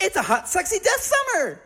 It's a hot, sexy death summer!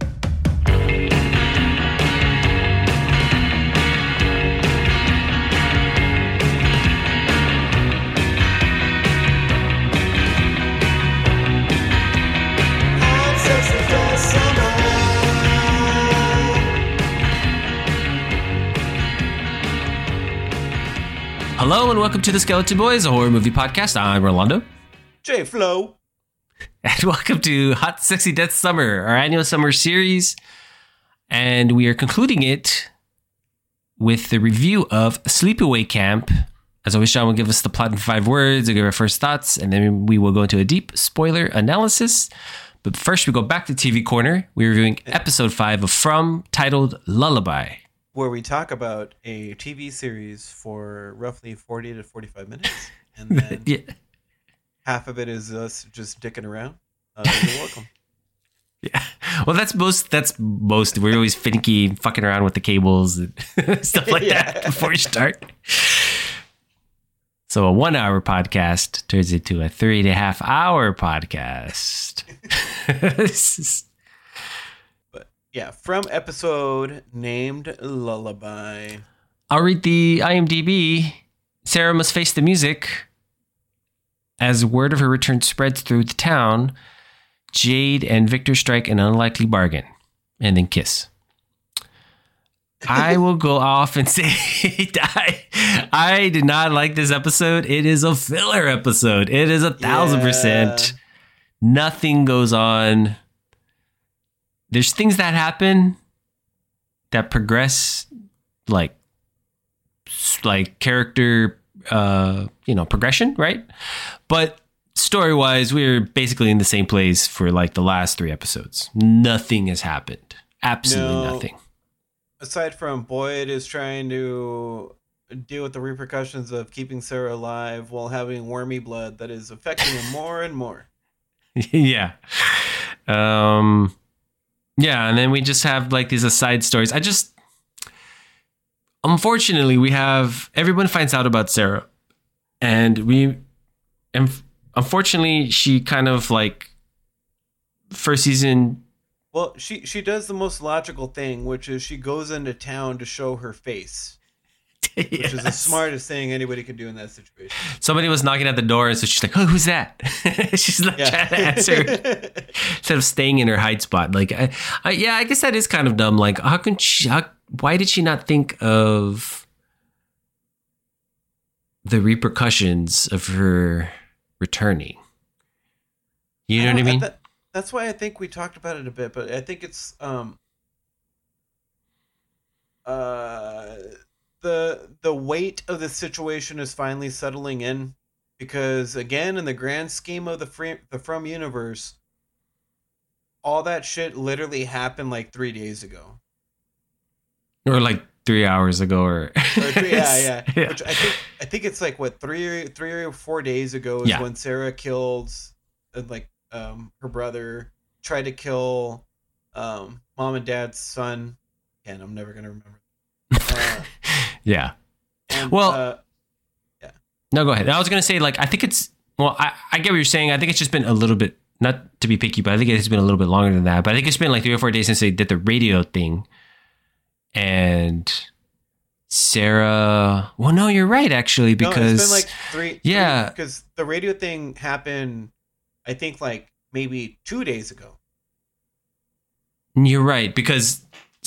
Hello and welcome to the Skeleton Boys, a horror movie podcast. I'm Rolando. J Flo. And welcome to Hot Sexy Death Summer, our annual summer series. And we are concluding it with the review of Sleepaway Camp. As always, Sean will give us the plot in 5 words, we'll give our first thoughts, and then we will go into a deep spoiler analysis. But first, we go back to TV Corner. We're reviewing episode 5 of From, titled Lullaby. Where we talk about a TV series for roughly 40 to 45 minutes. And then half of it is us just dicking around. You're welcome. Yeah. Well, that's most. We're always finicky, fucking around with the cables and stuff like that before you start. So a 1-hour podcast turns into a 3.5-hour podcast. But yeah, from episode named Lullaby. I'll read the IMDb. Sarah must face the music. As word of her return spreads through the town, Jade and Victor strike an unlikely bargain and then kiss. I will go off and say I did not like this episode. It is a filler episode. It is 1,000%. Nothing goes on. There's things that happen that progress like character progression, right? But story-wise, we're basically in the same place for like the last 3 episodes. Nothing has happened. Absolutely nothing. Aside from Boyd is trying to deal with the repercussions of keeping Sarah alive while having wormy blood that is affecting him more and more. Yeah. And then we just have like these aside stories. Unfortunately, we have everyone finds out about Sarah, and unfortunately, she kind of like first season. Well, she does the most logical thing, which is she goes into town to show her face, which is the smartest thing anybody could do in that situation. Somebody was knocking at the door, and so she's like, "Oh, who's that?" She's like trying to answer instead of staying in her hide spot. Like, I guess that is kind of dumb. Like, why did she not think of the repercussions of her returning? You know what I mean? That's why I think we talked about it a bit, but I think it's the weight of the situation is finally settling in, because again, in the grand scheme of the From universe, all that shit literally happened like 3 days ago. Or like 3 hours ago, or 3, yeah. Which I think it's like what 3 or 4 days ago is when Sarah killed her brother, tried to kill mom and dad's son. And I'm never gonna remember. Yeah. And, No, go ahead. I was gonna say I think it's I get what you're saying. I think it's just been a little bit, not to be picky, but I think it's been a little bit longer than that. But I think it's been like 3 or 4 days since they did the radio thing. And Sarah, well, no, you're right, actually, because it's been like 3, because the radio thing happened, I think, like maybe 2 days ago. You're right, because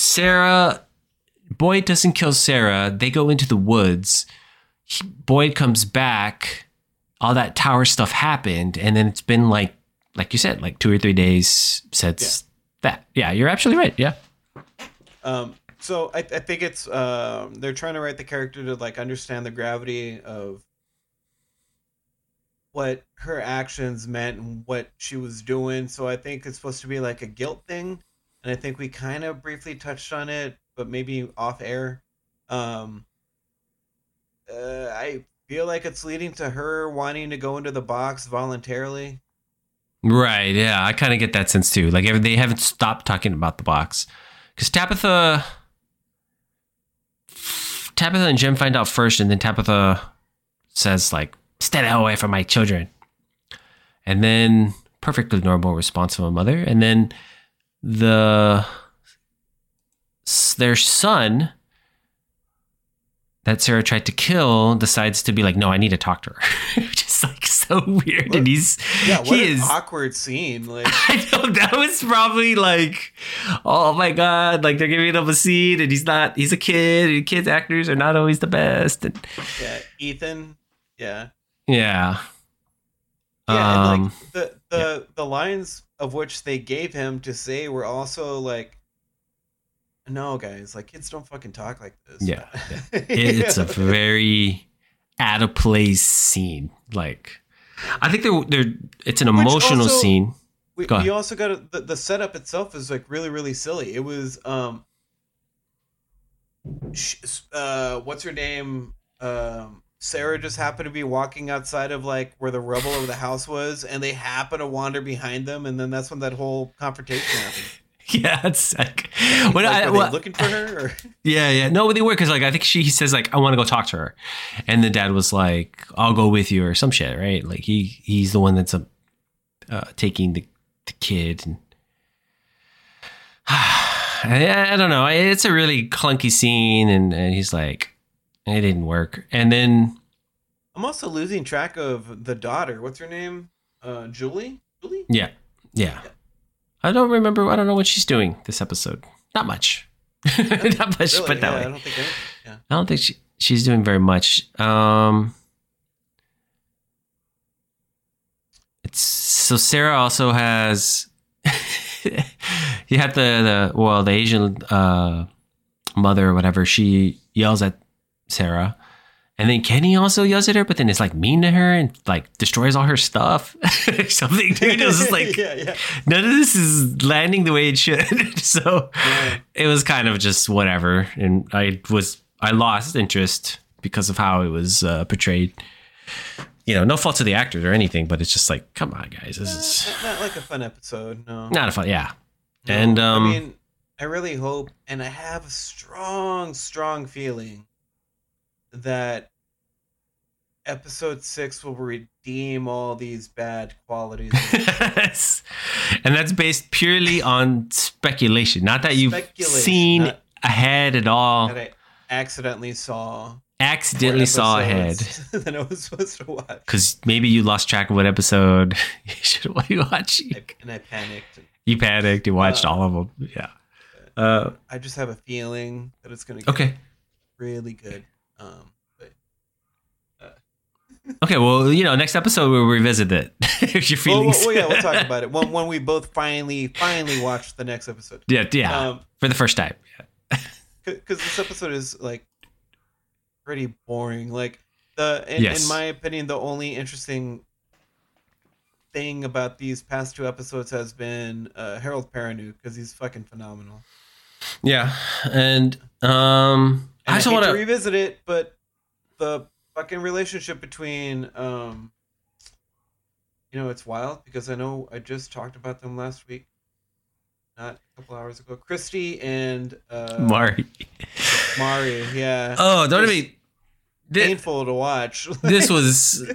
Boyd doesn't kill Sarah. They go into the woods. Boyd comes back. All that tower stuff happened, and then it's been like you said, like 2 or 3 days since that. Yeah, you're absolutely right. Yeah. So I think it's they're trying to write the character to like understand the gravity of what her actions meant and what she was doing. So I think it's supposed to be like a guilt thing, and I think we kind of briefly touched on it, but maybe off air. I feel like it's leading to her wanting to go into the box voluntarily. Right. Yeah, I kind of get that sense too. Like they haven't stopped talking about the box, because Tabitha and Jim find out first, and then Tabitha says like, "Stay the hell away from my children." And then perfectly normal, responsible mother. And then their son that Sarah tried to kill decides to be like, no, I need to talk to her. Which is like so weird. What, and an awkward scene. Like, I know, that was probably like, oh my God, like they're giving him a scene and he's a kid, and kids actors are not always the best. And, yeah, Ethan. Yeah. Yeah. Yeah, and like the lines of which they gave him to say were also like, no, guys, like kids don't fucking talk like this. Yeah. It's a very out of place scene. Like, I think it's an emotional scene. We also got the setup itself is like really, really silly. It was what's her name? Sarah just happened to be walking outside of like where the rubble of the house was, and they happen to wander behind them, and then that's when that whole confrontation happened. Yeah, it's like, were they looking for her? Or? Yeah. No, they were, because like I think he says like, I want to go talk to her, and the dad was like, I'll go with you or some shit, right? Like he's the one that's taking the kid, and I don't know. It's a really clunky scene, and he's like, it didn't work. And then I'm also losing track of the daughter. What's her name? Julie? Yeah. I don't know what she's doing this episode. Not much. Not much, really? But that way. I don't think I don't think she's doing very much. So Sarah also has you have the Asian mother or whatever. She yells at Sarah, and then Kenny also yells at her, but then it's like mean to her and like destroys all her stuff. Something, dude. It was just like none of this is landing the way it should. So it was kind of just whatever, and I lost interest because of how it was portrayed. You know, no fault to the actors or anything, but it's just like, come on, guys, this is not like a fun episode. No, not a fun. Yeah, no, and I mean, I really hope, and I have a strong feeling that episode 6 will redeem all these bad qualities. And that's based purely on speculation, not that you've seen ahead at all. That I accidentally saw ahead than I was supposed to watch. Because maybe you lost track of what episode you should watch. And I panicked. You panicked. You watched all of them. Yeah. I just have a feeling that it's going to get really good. Okay, well, next episode we'll revisit it. If your feelings. Well, yeah, we'll talk about it when we both finally watch the next episode. Yeah. For the first time. Because this episode is like pretty boring. Like in my opinion, the only interesting thing about these past 2 episodes has been Harold Perrineau, because he's fucking phenomenal. Yeah, and I just want to revisit it, but the fucking relationship between it's wild, because I know I just talked about them last week, not a couple hours ago. Christy and Mari, yeah. Oh, don't be painful to watch. This was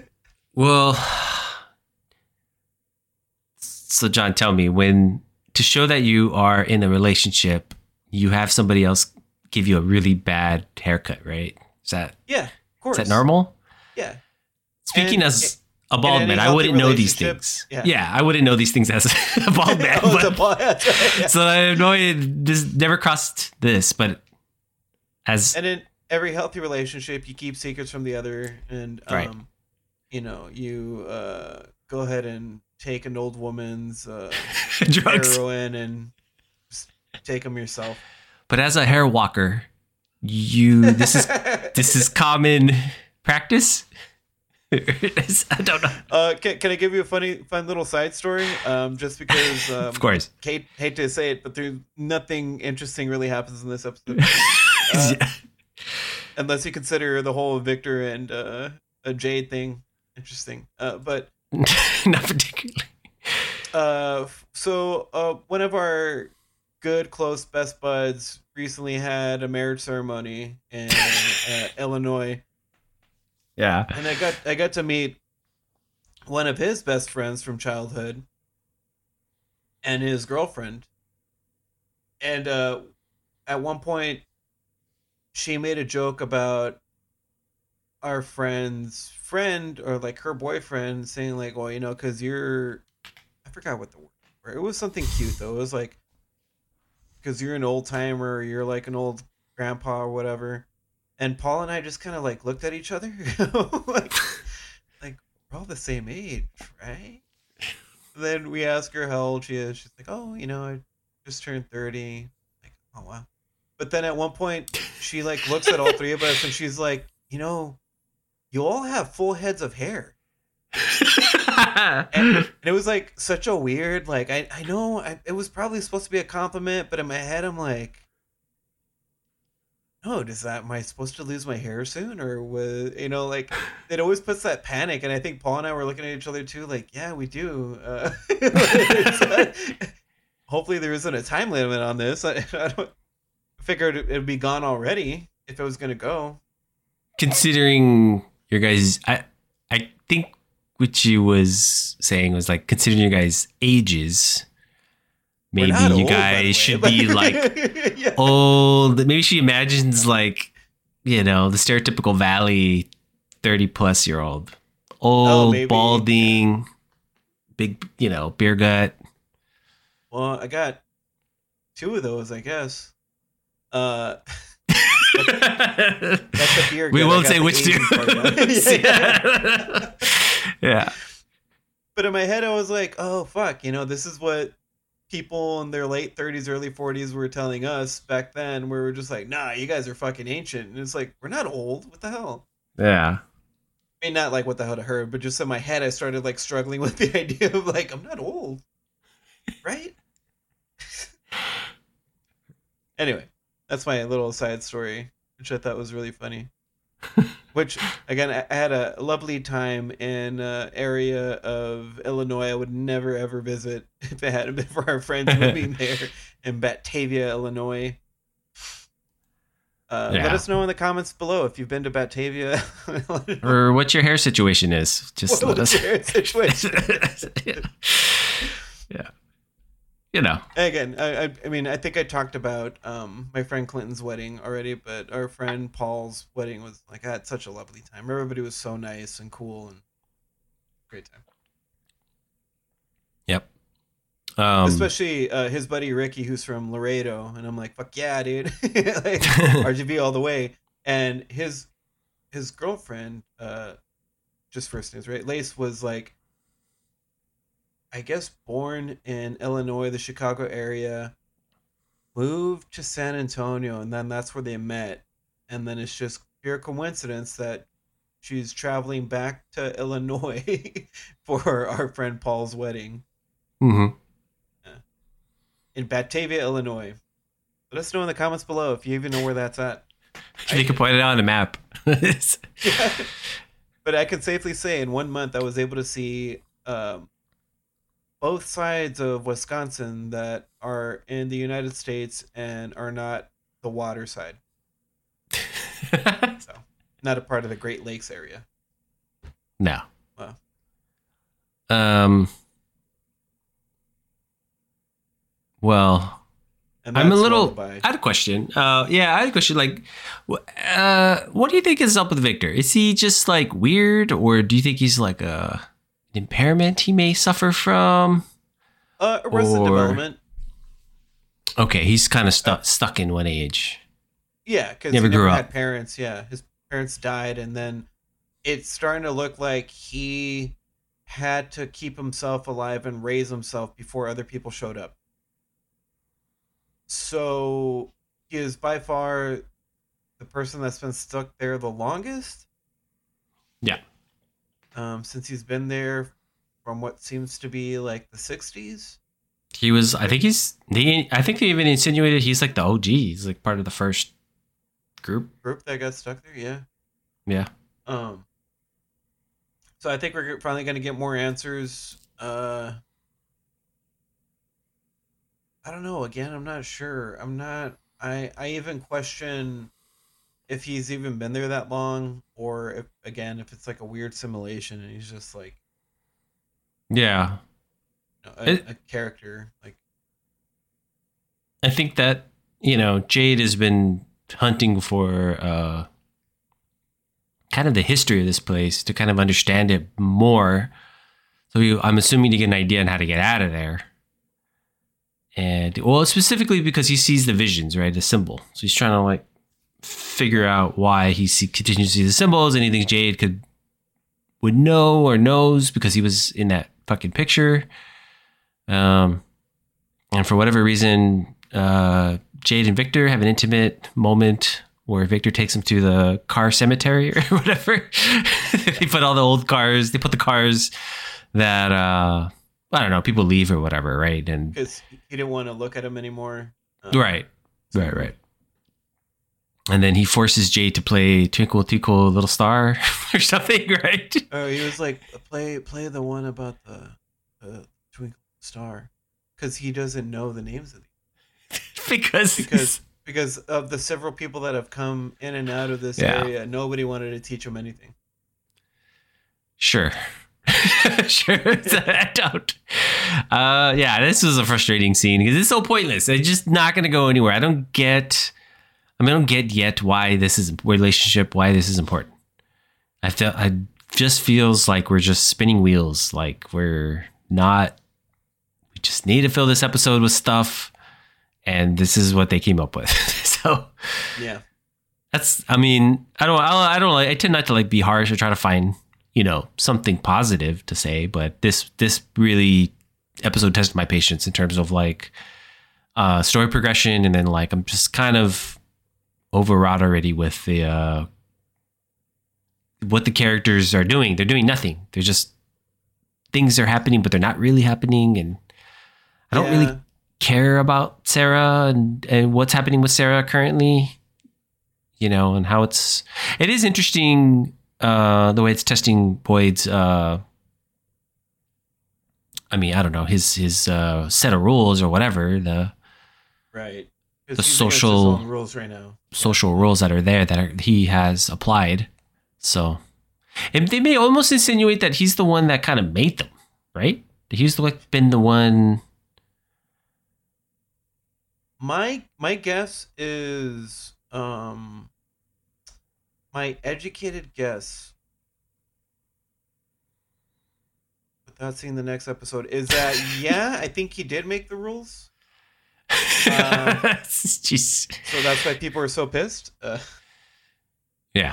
so John, tell me, when to show that you are in a relationship, you have somebody else give you a really bad haircut, right? Is that of course. Is that normal? Yeah. Speaking as a bald man, I wouldn't know these things. Yeah, I wouldn't know these things as a bald man. So I have no idea. This never crossed this, but and in every healthy relationship, you keep secrets from the other, and right. You go ahead and take an old woman's drugs, heroin, and just take them yourself. But as a hair walker, this is common practice. I don't know. Can I give you a fun little side story? Just because, of course, hate to say it, but nothing interesting really happens in this episode. Unless you consider the whole Victor and a Jade thing interesting, but not particularly. So one of our good, close, best buds recently had a marriage ceremony in Illinois. Yeah, and I got to meet one of his best friends from childhood, and his girlfriend. And at one point, she made a joke about our friend's friend, or like her boyfriend, saying like, well, because I forgot what the word were. It was something cute though. It was like, because you're an old timer, you're like an old grandpa or whatever. And Paul and I just kind of like looked at each other, like we're all the same age, right? Then we ask her how old she is. She's like, oh, I just turned 30. Like, oh wow. But then at one point, she like looks at all three of us and she's like, you all have full heads of hair. and it was like such a weird, like, I know it was probably supposed to be a compliment, but in my head I'm like, no, am I supposed to lose my hair soon? Or was, like, it always puts that panic. And I think Paul and I were looking at each other too, like, yeah, we do. Hopefully there isn't a time limit on this. I don't figured it'd be gone already if it was going to go. Considering your guys, I think what you was saying was like, considering your guys' ages, maybe you guys should be like yeah. Old. Maybe she imagines like, the stereotypical Valley 30-plus-year-old. Old, balding, big, beer gut. Well, I got 2 of those, I guess. That's a beer gut. We won't say which 2. Yeah. But in my head, I was like, oh, fuck, this is what people in their late 30s, early 40s were telling us back then, where we're just like, nah, you guys are fucking ancient. And it's like, we're not old. What the hell? Yeah. I mean, not like what the hell to her, but just in my head, I started like struggling with the idea of like, I'm not old. Right? Anyway, that's my little side story, which I thought was really funny. Which, again, I had a lovely time in an area of Illinois I would never, ever visit if it hadn't been for our friends moving there in Batavia, Illinois. Let us know in the comments below if you've been to Batavia. Or what your hair situation is. Just let us. Your hair situation? Yeah. Again, I mean, I think I talked about my friend Clinton's wedding already, but our friend Paul's wedding was like, I had such a lovely time. Everybody was so nice and cool and great time. Yep. Especially his buddy Ricky, who's from Laredo, and I'm like, fuck yeah, dude. Like, RGB all the way. And his girlfriend, just first names, right? Lace was like, I guess born in Illinois, the Chicago area, moved to San Antonio, and then that's where they met. And then it's just pure coincidence that she's traveling back to Illinois for our friend Paul's wedding. Mm-hmm. In Batavia, Illinois. Let us know in the comments below if you even know where that's at. You can point it out on the map. Yeah. But I can safely say in 1 month I was able to see both sides of Wisconsin that are in the United States and are not the water side. So, not a part of the Great Lakes area. No. Wow. Well, I'm a little. I had a question. I had a question. Like, what do you think is up with Victor? Is he just like weird, or do you think he's like an impairment he may suffer from? Arrested Development. Okay, he's kind of stuck in one age. Yeah, because he never had parents. Yeah, his parents died, and then it's starting to look like he had to keep himself alive and raise himself before other people showed up. So he is by far the person that's been stuck there the longest. Yeah. Since he's been there from what seems to be like the 60s. He was, I think they even insinuated he's like the OG. He's like part of the first group that got stuck there. Yeah. Yeah. So I think we're finally going to get more answers. I don't know. Again, I'm not sure. I even question if he's even been there that long, or if it's like a weird simulation and he's just like, yeah. a character. Like, I think that, Jade has been hunting for kind of the history of this place to kind of understand it more. So I'm assuming to get an idea on how to get out of there. And, well, specifically because he sees the visions, right? The symbol. So he's trying to, like, figure out why he continues to see the symbols, and he thinks Jade would know or knows because he was in that fucking picture. And for whatever reason, Jade and Victor have an intimate moment where Victor takes him to the car cemetery or whatever. They put all the old cars, they put the cars that, I don't know, people leave or whatever, right? And because he didn't want to look at him anymore. Right. And then he forces Jade to play Twinkle Twinkle Little Star or something, right? Oh, he was like, play the one about the Twinkle Star, because he doesn't know the names of these. because of the several people that have come in and out of this area, nobody wanted to teach him anything. Sure. Sure. I don't. This was a frustrating scene because it's so pointless. It's just not going to go anywhere. I don't get yet why this is why this is important. I just feels like we're just spinning wheels. Like we just need to fill this episode with stuff, and this is what they came up with. So yeah, I tend not to like be harsh or try to find, something positive to say, but this really episode tested my patience in terms of like story progression, and then like I'm just kind of overwrought already with the what the characters are doing. They're doing nothing. They're just things are happening, but they're not really happening, and I don't really care about Sarah and what's happening with Sarah currently, and how it is interesting the way it's testing Boyd's I don't know, his set of rules or whatever, the social rules right now. Social rules that are there he has applied. So, and they may almost insinuate that he's the one that kind of made them, right? He's been the one. My guess is my educated guess, without seeing the next episode, is that I think he did make the rules. Jeez. So that's why people are so pissed. Yeah.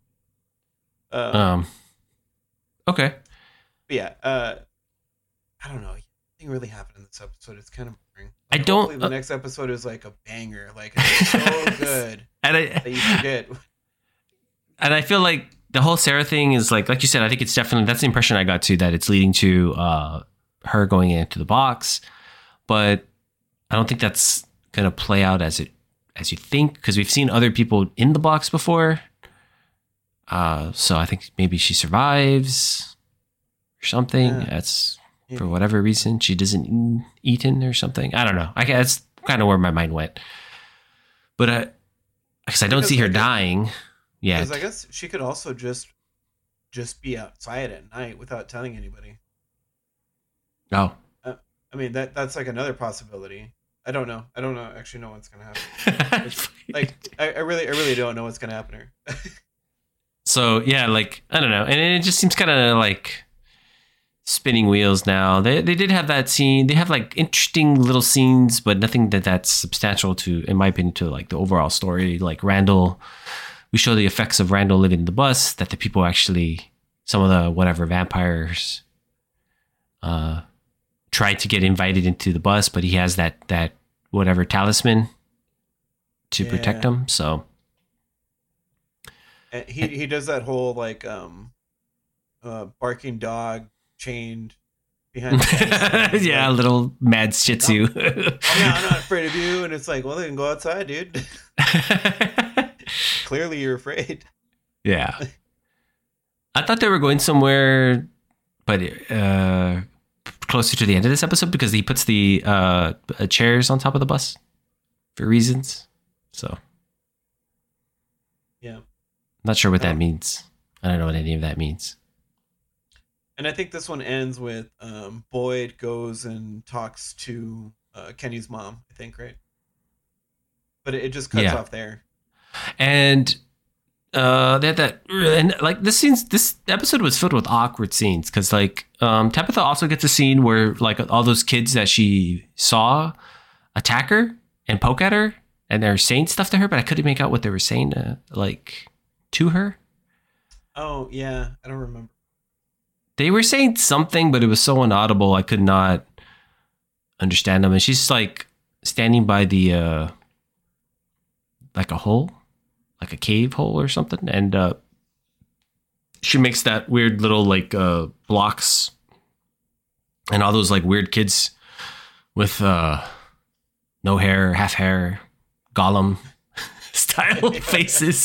Okay. But yeah. I don't know. Nothing really happened in this episode. It's kind of boring. I don't. Hopefully the next episode is like a banger. Like it's so good that you forget. And I feel like the whole Sarah thing is like you said. I think it's definitely, that's the impression I got too, that it's leading to her going into the box, but I don't think that's gonna play out as you think, because we've seen other people in the box before. So I think maybe she survives or something. Yeah. That's for whatever reason she doesn't eaten or something. I don't know. That's kind of where my mind went. But because I don't see her dying yet. Because I guess she could also just be outside at night without telling anybody. Oh. I mean that's like another possibility. I don't know. Actually know what's gonna happen. I really don't know what's gonna happen here. So yeah, like I don't know, and it just seems kind of like spinning wheels now. They did have that scene. They have like interesting little scenes, but nothing that's substantial to, in my opinion, to like the overall story. Like Randall, we show the effects of Randall living in the bus, that the people actually, some of the whatever vampires, tried to get invited into the bus, but he has that whatever talisman to protect him. So and he does that whole like barking dog chained behind the yeah, like, little mad shih tzu. I'm not afraid of you, and it's like, well, they can go outside, dude. Clearly you're afraid. Yeah. I thought they were going somewhere, but closer to the end of this episode, because he puts the chairs on top of the bus for reasons. So yeah, not sure what that means. I don't know what any of that means. And I think this one ends with Boyd goes and talks to Kenny's mom, I think, right? But it just cuts off there. And they had that, and like this episode was filled with awkward scenes because like Tabitha also gets a scene where like all those kids that she saw attack her and poke at her, and they're saying stuff to her, but I couldn't make out what they were saying to her. Oh yeah, I don't remember. They were saying something, but it was so inaudible I could not understand them. And she's like standing by the like a hole, like a cave hole or something, and she makes that weird little like blocks, and all those like weird kids with no hair, half hair, Gollum style faces.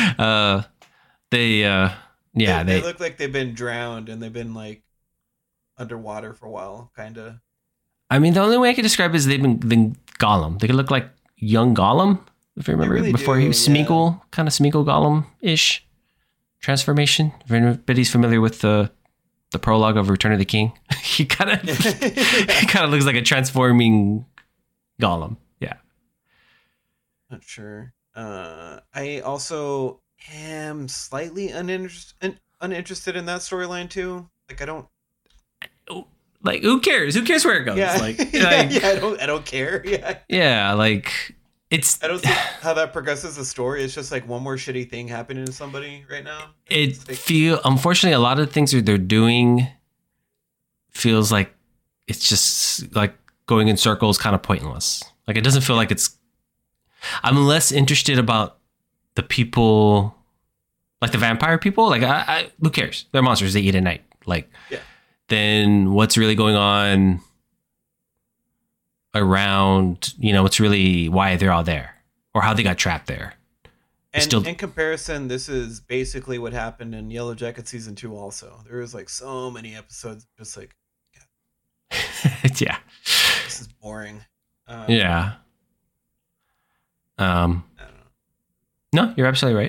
They look like they've been drowned and they've been like underwater for a while, kind of. I mean, the only way I can describe it is they've been Gollum. They could look like young Gollum, if you remember, really before he was Smeagol, kind of Smeagol Gollum-ish transformation. If anybody's familiar with the prologue of Return of the King, he kind of looks like a transforming Gollum. Yeah. Not sure. I also am slightly uninterested in that storyline too. Like I don't. Like who cares? Who cares where it goes? Yeah. Like, I don't care. Yeah. Yeah, like it's. I don't see how that progresses the story. It's just like one more shitty thing happening to somebody right now. Unfortunately, a lot of the things that they're doing feels like it's just like going in circles, kind of pointless. Like it doesn't feel like it's. I'm less interested about the people, like the vampire people. Like I who cares? They're monsters. They eat at night. Like. Yeah. Then what's really going on around, what's really why they're all there or how they got trapped there. And in comparison, this is basically what happened in Yellow Jacket season 2 also. There was like so many episodes just like, yeah, this is boring. Yeah. I don't know. No, you're absolutely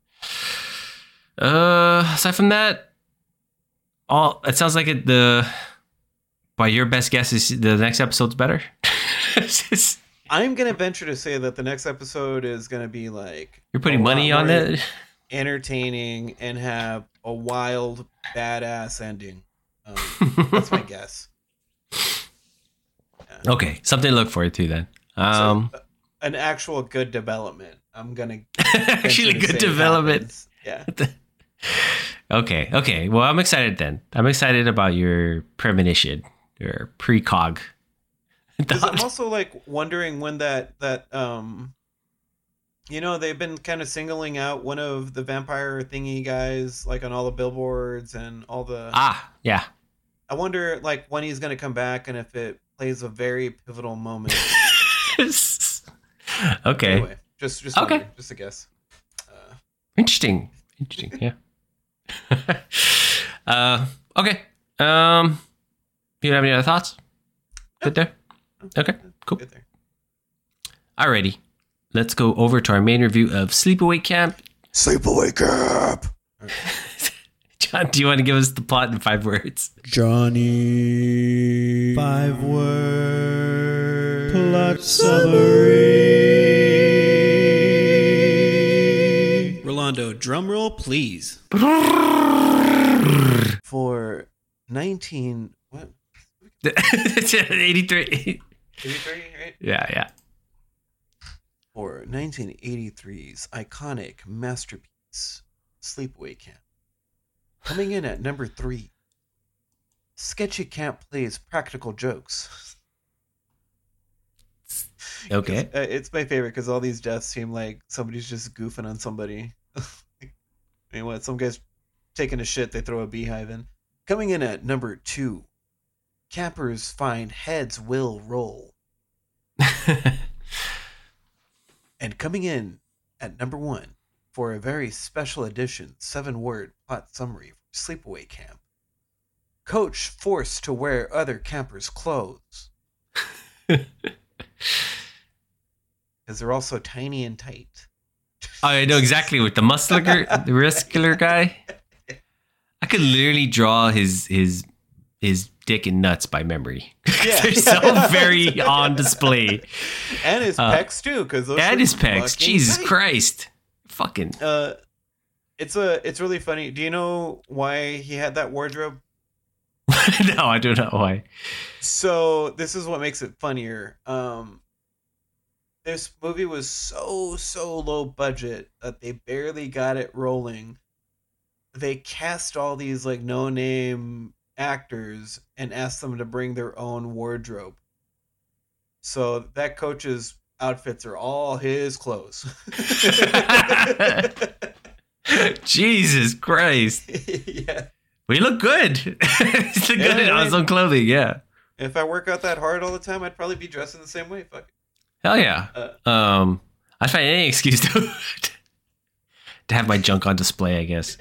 right. Aside from that, it sounds like by your best guess is the next episode's better. I'm gonna venture to say that the next episode is gonna be like you're putting money on it, entertaining, and have a wild, badass ending. That's my guess. Yeah. Okay, something to look forward to then. An actual good development. I'm gonna actually good development. Yeah. Okay. Well, I'm excited then. I'm excited about your premonition, your precog. I'm also like wondering when that they've been kind of singling out one of the vampire thingy guys like on all the billboards and all the yeah. I wonder like when he's gonna come back and if it plays a very pivotal moment. Okay. Anyway, just okay. Just a guess. Interesting. Yeah. Okay. You have any other thoughts? Good there? Okay, cool. Good there. Alrighty. Let's go over to our main review of Sleepaway Camp. Sleepaway Camp! John, do you want to give us the plot in 5 words? Johnny. 5 word plot summary. Rolando, drum roll, please. For 19... What? 83. 83, right? Yeah. For 1983's iconic masterpiece, Sleepaway Camp. Coming in at number 3, Sketchy Camp plays practical jokes. Okay. It's my favorite because all these deaths seem like somebody's just goofing on somebody. Some guy's taking a shit, they throw a beehive in. Coming in at number 2, campers find heads will roll. And coming in at number 1 for a very special edition 7-word plot summary for Sleepaway Camp. Coach forced to wear other campers' clothes. Because they're also tiny and tight. I know exactly what the muscular guy. I could literally draw his dick and nuts by memory. Yeah. They're so very on display. And his pecs too, and his pecs. Jesus tight. Christ. Fucking. It's really funny. Do you know why he had that wardrobe? No, I don't know why. So this is what makes it funnier. This movie was so low budget that they barely got it rolling. They cast all these like no-name actors and asked them to bring their own wardrobe. So that coach's outfits are all his clothes. Jesus Christ. Yeah. We look good. He's look good in awesome clothing, yeah. If I work out that hard all the time, I'd probably be dressing the same way. Fuck it. Hell yeah. I'd find any excuse to have my junk on display, I guess.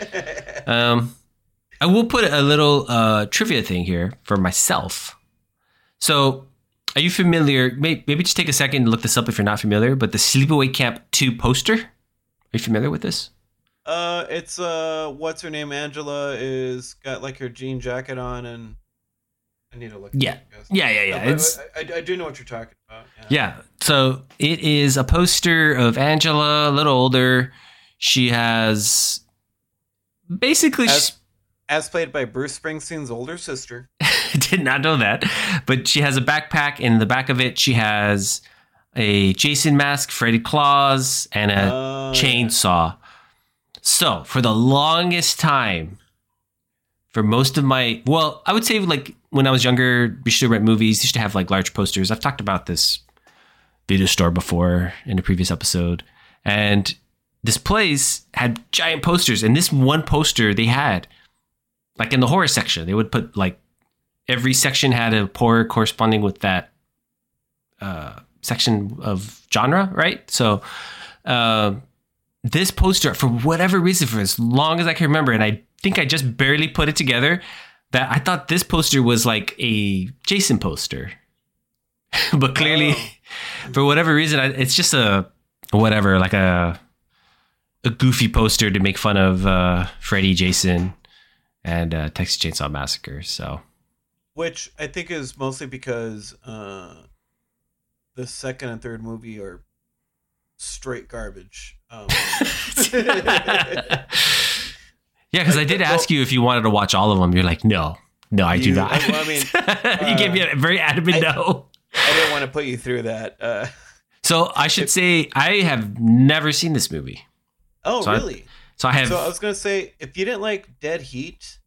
I will put a little trivia thing here for myself. So, are you familiar? Maybe just take a second to look this up if you're not familiar. But the Sleepaway Camp 2 poster. Are you familiar with this? It's what's her name? Angela is got like her jean jacket on, and I need to look. Yeah. I do know what you're talking about. Yeah. So it is a poster of Angela, a little older. She has basically as played by Bruce Springsteen's older sister. Did not know that, but she has a backpack. In the back of it, she has a Jason mask, Freddy Claus, and a chainsaw. So for the longest time, for most of my, I would say like when I was younger, we used to rent movies. Used to have like large posters. I've talked about this video store before in a previous episode, and this place had giant posters. And this one poster they had, like in the horror section, they would put like every section had a horror corresponding with that section of genre, right? So this poster, for whatever reason, for as long as I can remember, and I think I just barely put it together, that I thought this poster was like a Jason poster. But clearly, for whatever reason, it's just a goofy poster to make fun of Freddy, Jason, and Texas Chainsaw Massacre. So, which I think is mostly because the second and third movie are straight garbage. Yeah, because I did ask you if you wanted to watch all of them. You're like, no, I do not. I mean, you gave me a very adamant no. I didn't want to put you through that. So I should say I have never seen this movie. Oh, so really? So I was going to say, if you didn't like Dead Heat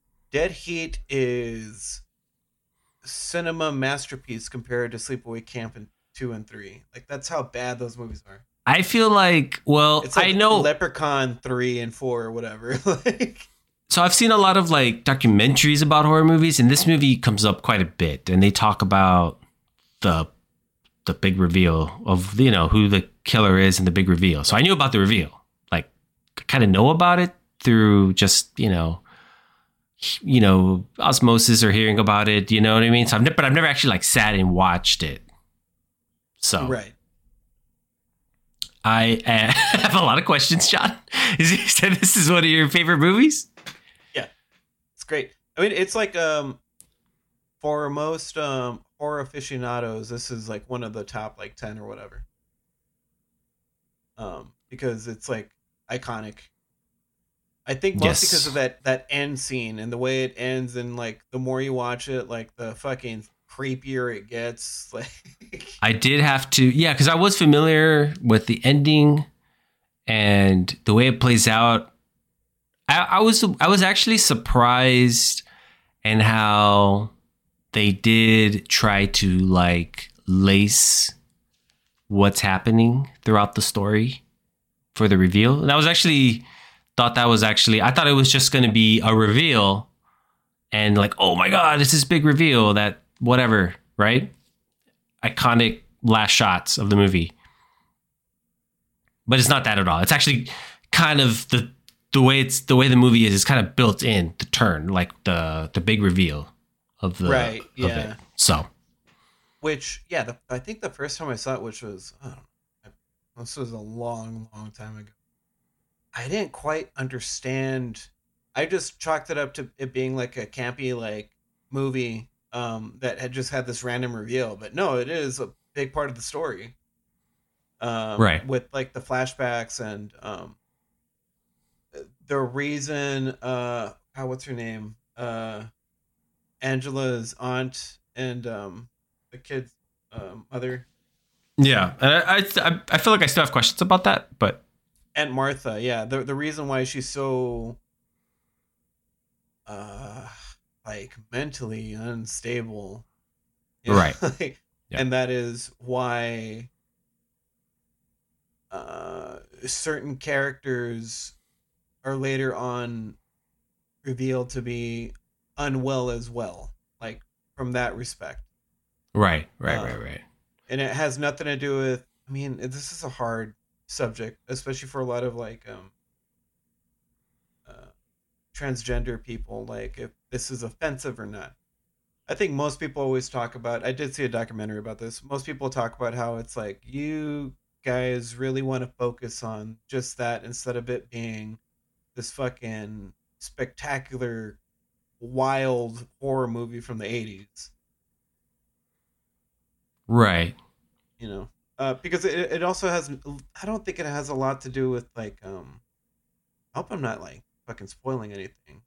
is cinema masterpiece compared to Sleepaway Camp in 2 and 3. Like, that's how bad those movies are. I feel like, it's like I know Leprechaun 3 and 4 or whatever. So I've seen a lot of like documentaries about horror movies, and this movie comes up quite a bit, and they talk about the big reveal of, who the killer is and the big reveal. So I knew about the reveal. Like, I kind of know about it through just, osmosis or hearing about it. You know what I mean? So but I've never actually like sat and watched it. So right. I have a lot of questions, John. You said this is one of your favorite movies? Yeah, it's great. I mean, it's like for most horror aficionados, this is like one of the top like 10 or whatever. Because it's like iconic. I think mostly because of that end scene and the way it ends, and like the more you watch it, like the fucking creepier it gets. Like, I did have to, because I was familiar with the ending and the way it plays out. I was actually surprised in how they did try to like lace what's happening throughout the story for the reveal. And I thought it was just going to be a reveal and like, oh my God, it's this big reveal that whatever, right? Iconic last shots of the movie. But it's not that at all. It's actually kind of the way the movie is kind of built in the turn, like the big reveal of the right, yeah. Of it. So, which I think the first time I saw it, which was this was a long time ago, I didn't quite understand. I just chalked it up to it being like a campy like movie that had just had this random reveal. But no, it is a big part of the story. Right. With like the flashbacks and the reason what's her name? Angela's aunt and the kid's mother. Yeah, and I feel like I still have questions about that, but Aunt Martha, yeah, the reason why she's so like mentally unstable, right, like, yeah. And that is why certain characters are later on revealed to be unwell as well, like from that respect. Right. And it has nothing to do with, I mean, this is a hard subject, especially for a lot of like transgender people, like if this is offensive or not. I think most people always talk about, I did see a documentary about this, most people talk about how it's like, you guys really want to focus on just that instead of it being this fucking spectacular, wild horror movie from the 80s. Right. You know, because it also has, I don't think it has a lot to do with like, I hope I'm not like fucking spoiling anything.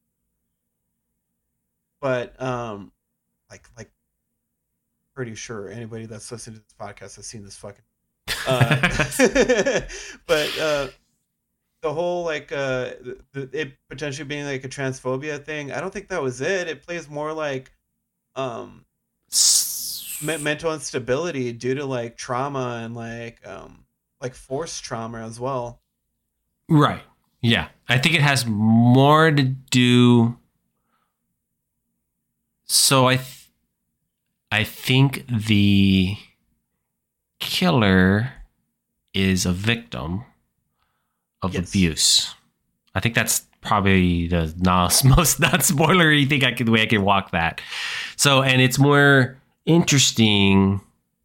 But, like pretty sure anybody that's listening to this podcast has seen this fucking, but, the whole like it potentially being like a transphobia thing, I don't think that was it. It plays more like mental instability due to like trauma and like forced trauma as well. Right. Yeah. I think it has more to do. So I think the killer is a victim of abuse. I think that's probably the most not spoilery thing the way I can walk that. So, and it's more interesting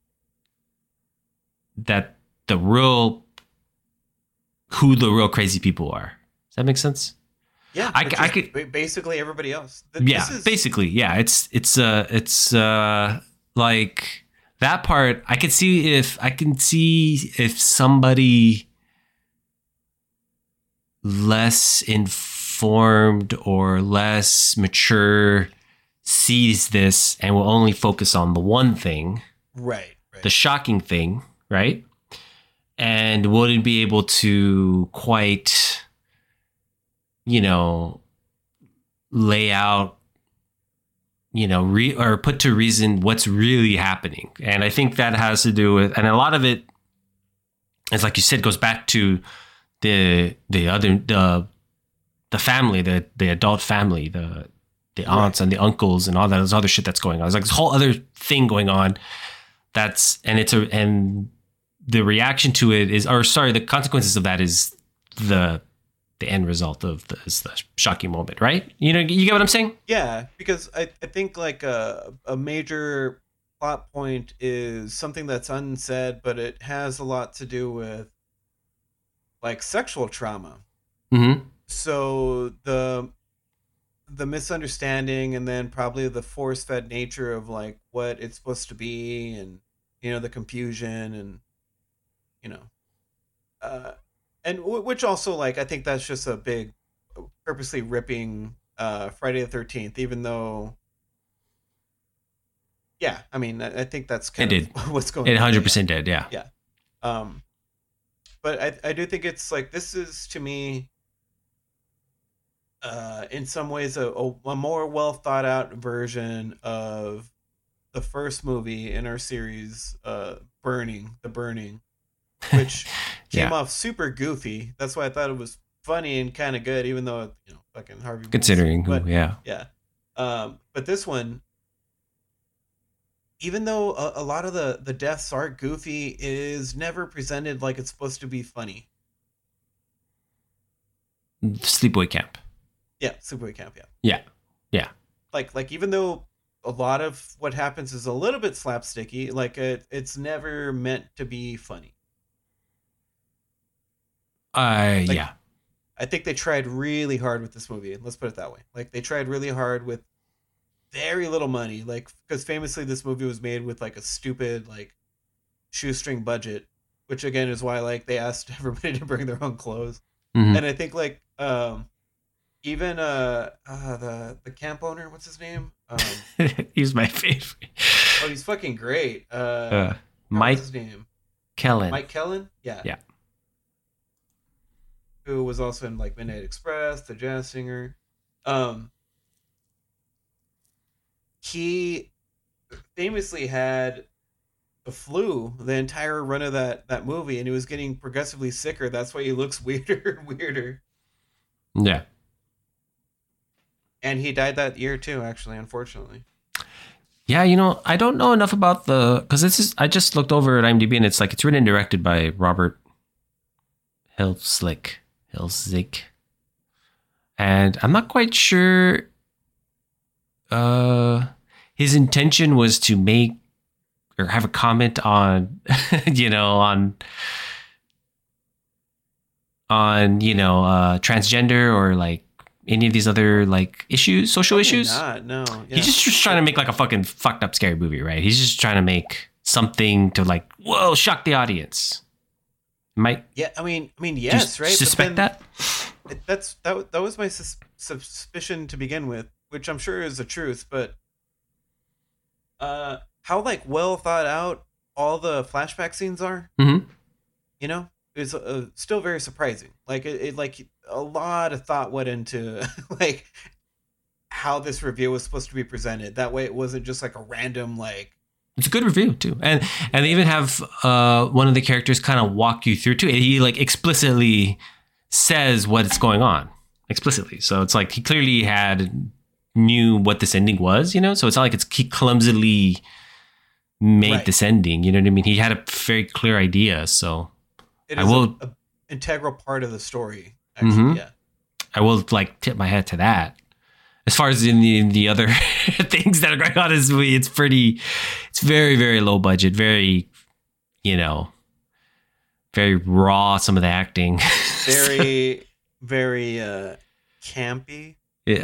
that who the real crazy people are. Does that make sense? Yeah, I could basically everybody else. Basically, yeah. It's like that part. I can see if somebody less informed or less mature sees this and will only focus on the one thing, right. The shocking thing, right? And wouldn't be able to quite, lay out, or put to reason what's really happening. And I think that has to do with, and a lot of it, as like you said, goes back to the family, the adult family, the aunts and the uncles and all that other shit that's going on. It's like this whole other thing going on. And the reaction to it is, the consequences of that is the end result of the shocking moment, right? You get what I'm saying? Yeah, because I think like a major plot point is something that's unsaid, but it has a lot to do with like sexual trauma. Mm-hmm. So the misunderstanding and then probably the force-fed nature of like what it's supposed to be, and the confusion and and which also, like, I think that's just a big purposely ripping Friday the 13th, even though, yeah, I mean, I think that's kind of what's going on. It 100% did, yeah. Yeah. But I do think it's like, this is to me, in some ways, a more well thought out version of the first movie in our series, The Burning, which came off super goofy. That's why I thought it was funny and kind of good, even though fucking Harvey. Considering, yeah. But this one, even though a lot of the deaths are goofy, it is never presented like it's supposed to be funny. Sleepaway Camp. Yeah, Sleepaway Camp. Yeah. Like even though a lot of what happens is a little bit slapsticky, like it's never meant to be funny. Yeah. I think they tried really hard with this movie. Let's put it that way. Like they tried really hard with very little money. Like because famously this movie was made with like a stupid like shoestring budget, which again is why like they asked everybody to bring their own clothes. Mm-hmm. And I think like even the camp owner, what's his name? He's my favorite. Oh, he's fucking great. Mike. What's his name? Kellen. Mike Kellen? Yeah. Yeah. Who was also in like Midnight Express, The Jazz Singer. He famously had the flu the entire run of that movie, and he was getting progressively sicker. That's why he looks weirder and weirder. Yeah. And he died that year too, actually, unfortunately. Yeah, you know, I don't know enough about because I just looked over at IMDb and it's like it's written and directed by Robert Hiltzik. And I'm not quite sure his intention was to make or have a comment on, you know, transgender or like any of these other like issues, social issues. No. Yeah. He's just trying to make like a fucking fucked up scary movie, right? He's just trying to make something to like, whoa, shock the audience. Yeah, I mean, yes, right. Suspect that? That was my suspicion to begin with, which I'm sure is the truth. But how like well thought out all the flashback scenes are, you know, is still very surprising. Like it like a lot of thought went into like how this review was supposed to be presented. That way, it wasn't just like a random like. It's a good review too, and they even have one of the characters kind of walk you through too. He like explicitly says what's going on explicitly, so it's like he clearly knew what this ending was, you know. So it's not like he clumsily made this ending. You know what I mean? He had a very clear idea. So it is a integral part of the story. Actually, yeah. I will like tip my hat to that. As far as in the other things that are going on in this movie, it's very, very low budget, very, you know, very raw, some of the acting. Very, very campy.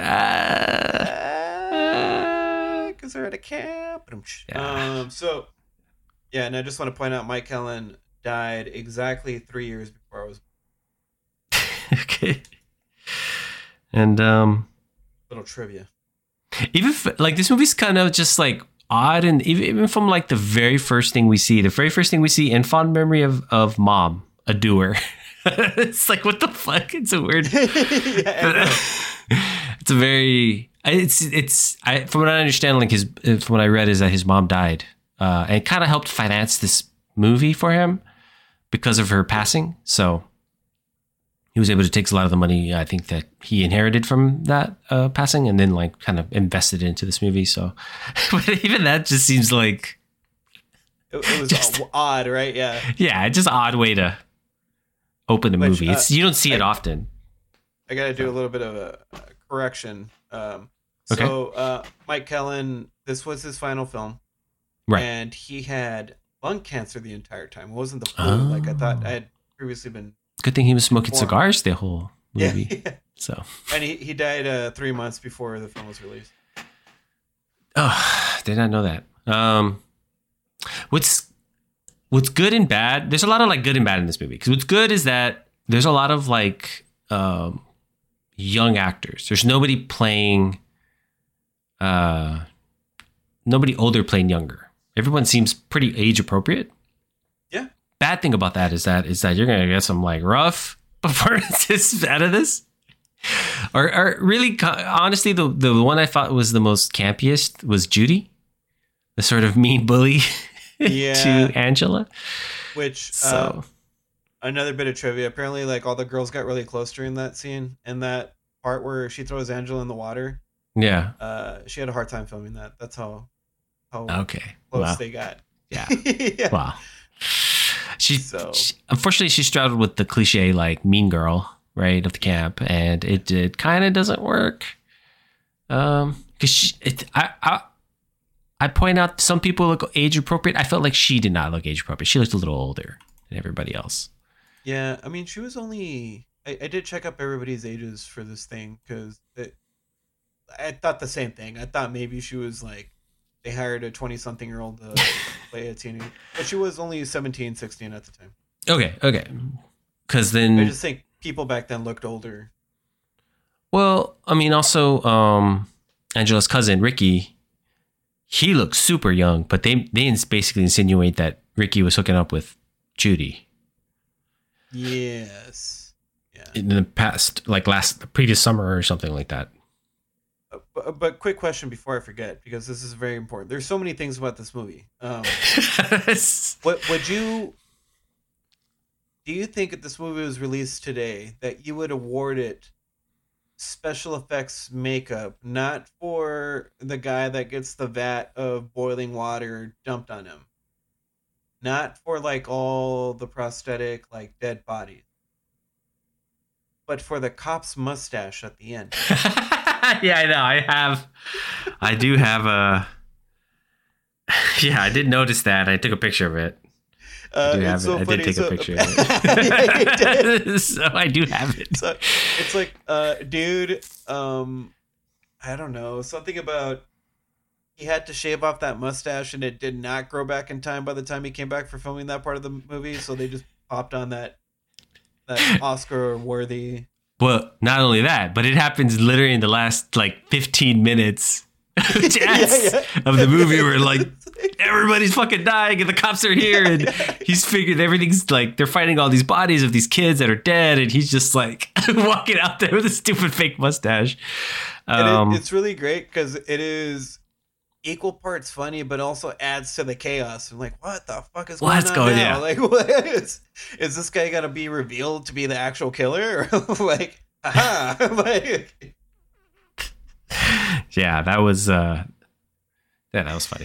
Yeah. Because they're at a camp. Yeah. So, yeah, and I just want to point out Mike Kellen died exactly 3 years before I was born. Okay. And, little trivia. Even like this movie's kind of just like odd, and even from like the very first thing we see in Fond Memory of Mom, a doer. It's like, what the fuck? It's a weird. It's a very. From what I understand, like from what I read is that his mom died, and it kind of helped finance this movie for him because of her passing. So he was able to take a lot of the money, I think, that he inherited from that passing, and then like kind of invested it into this movie. So, but even that just seems like it was odd, right? Yeah. Yeah, just an odd way to open a movie. You don't see it often. I got to do a little bit of a correction. So Mike Kellen, this was his final film, right? And he had lung cancer the entire time. It wasn't the flu like I thought I had previously been. Good thing he was smoking cigars the whole movie. Yeah. So, and he died 3 months before the film was released. Oh, did not know that. What's good and bad? There's a lot of like good and bad in this movie. Because what's good is that there's a lot of like young actors. There's nobody playing, nobody older playing younger. Everyone seems pretty age appropriate. Bad thing about that is that you're gonna get some like rough performances out of this, or really honestly the one I thought was the most campiest was Judy, the sort of mean bully to Angela. Which another bit of trivia. Apparently, like all the girls got really close during that scene, and that part where she throws Angela in the water. Yeah. She had a hard time filming that. That's how okay close they got. Yeah. Yeah. Wow. She unfortunately she struggled with the cliche like mean girl, right, of the camp, and it kind of doesn't work. Because I point out some people look age appropriate. I felt like she did not look age appropriate. She looked a little older than everybody else. Yeah, I mean she was only I did check up everybody's ages for this thing because I thought the same thing. I thought maybe she was like, they hired a 20-something-year-old to play a teenager. But she was only 17, 16 at the time. Okay. Because then... I just think people back then looked older. Well, I mean, also, Angela's cousin, Ricky, he looked super young, but they basically insinuate that Ricky was hooking up with Judy. Yes. Yeah. In the past, like previous summer or something like that. But quick question before I forget, because this is very important. There's so many things about this movie. What would you... Do you think if this movie was released today that you would award it special effects makeup, not for the guy that gets the vat of boiling water dumped on him, not for like all the prosthetic like dead bodies, but for the cop's mustache at the end? Yeah, I know. I do have a... Yeah, I did notice that. I took a picture of it. I did take a picture of it. Yeah, so I do have it. So it's like, dude, I don't know, something about he had to shave off that mustache and it did not grow back in time by the time he came back for filming that part of the movie. So they just popped on that Oscar-worthy. Well, not only that, but it happens literally in the last like 15 minutes of the movie where like everybody's fucking dying and the cops are here and he's figured everything's like they're fighting all these bodies of these kids that are dead and he's just like walking out there with a stupid fake mustache. It's really great because it is equal parts funny, but also adds to the chaos. I'm like, what the fuck is going on now? Yeah. Like, what is this guy gonna be revealed to be the actual killer? Like, aha! Like, yeah, that was funny.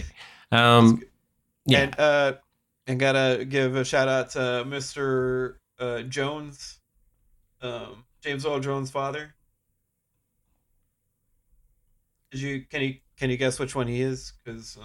Yeah, and gotta give a shout out to Mr. Jones, James Earl Jones' father. Can you guess which one he is? Because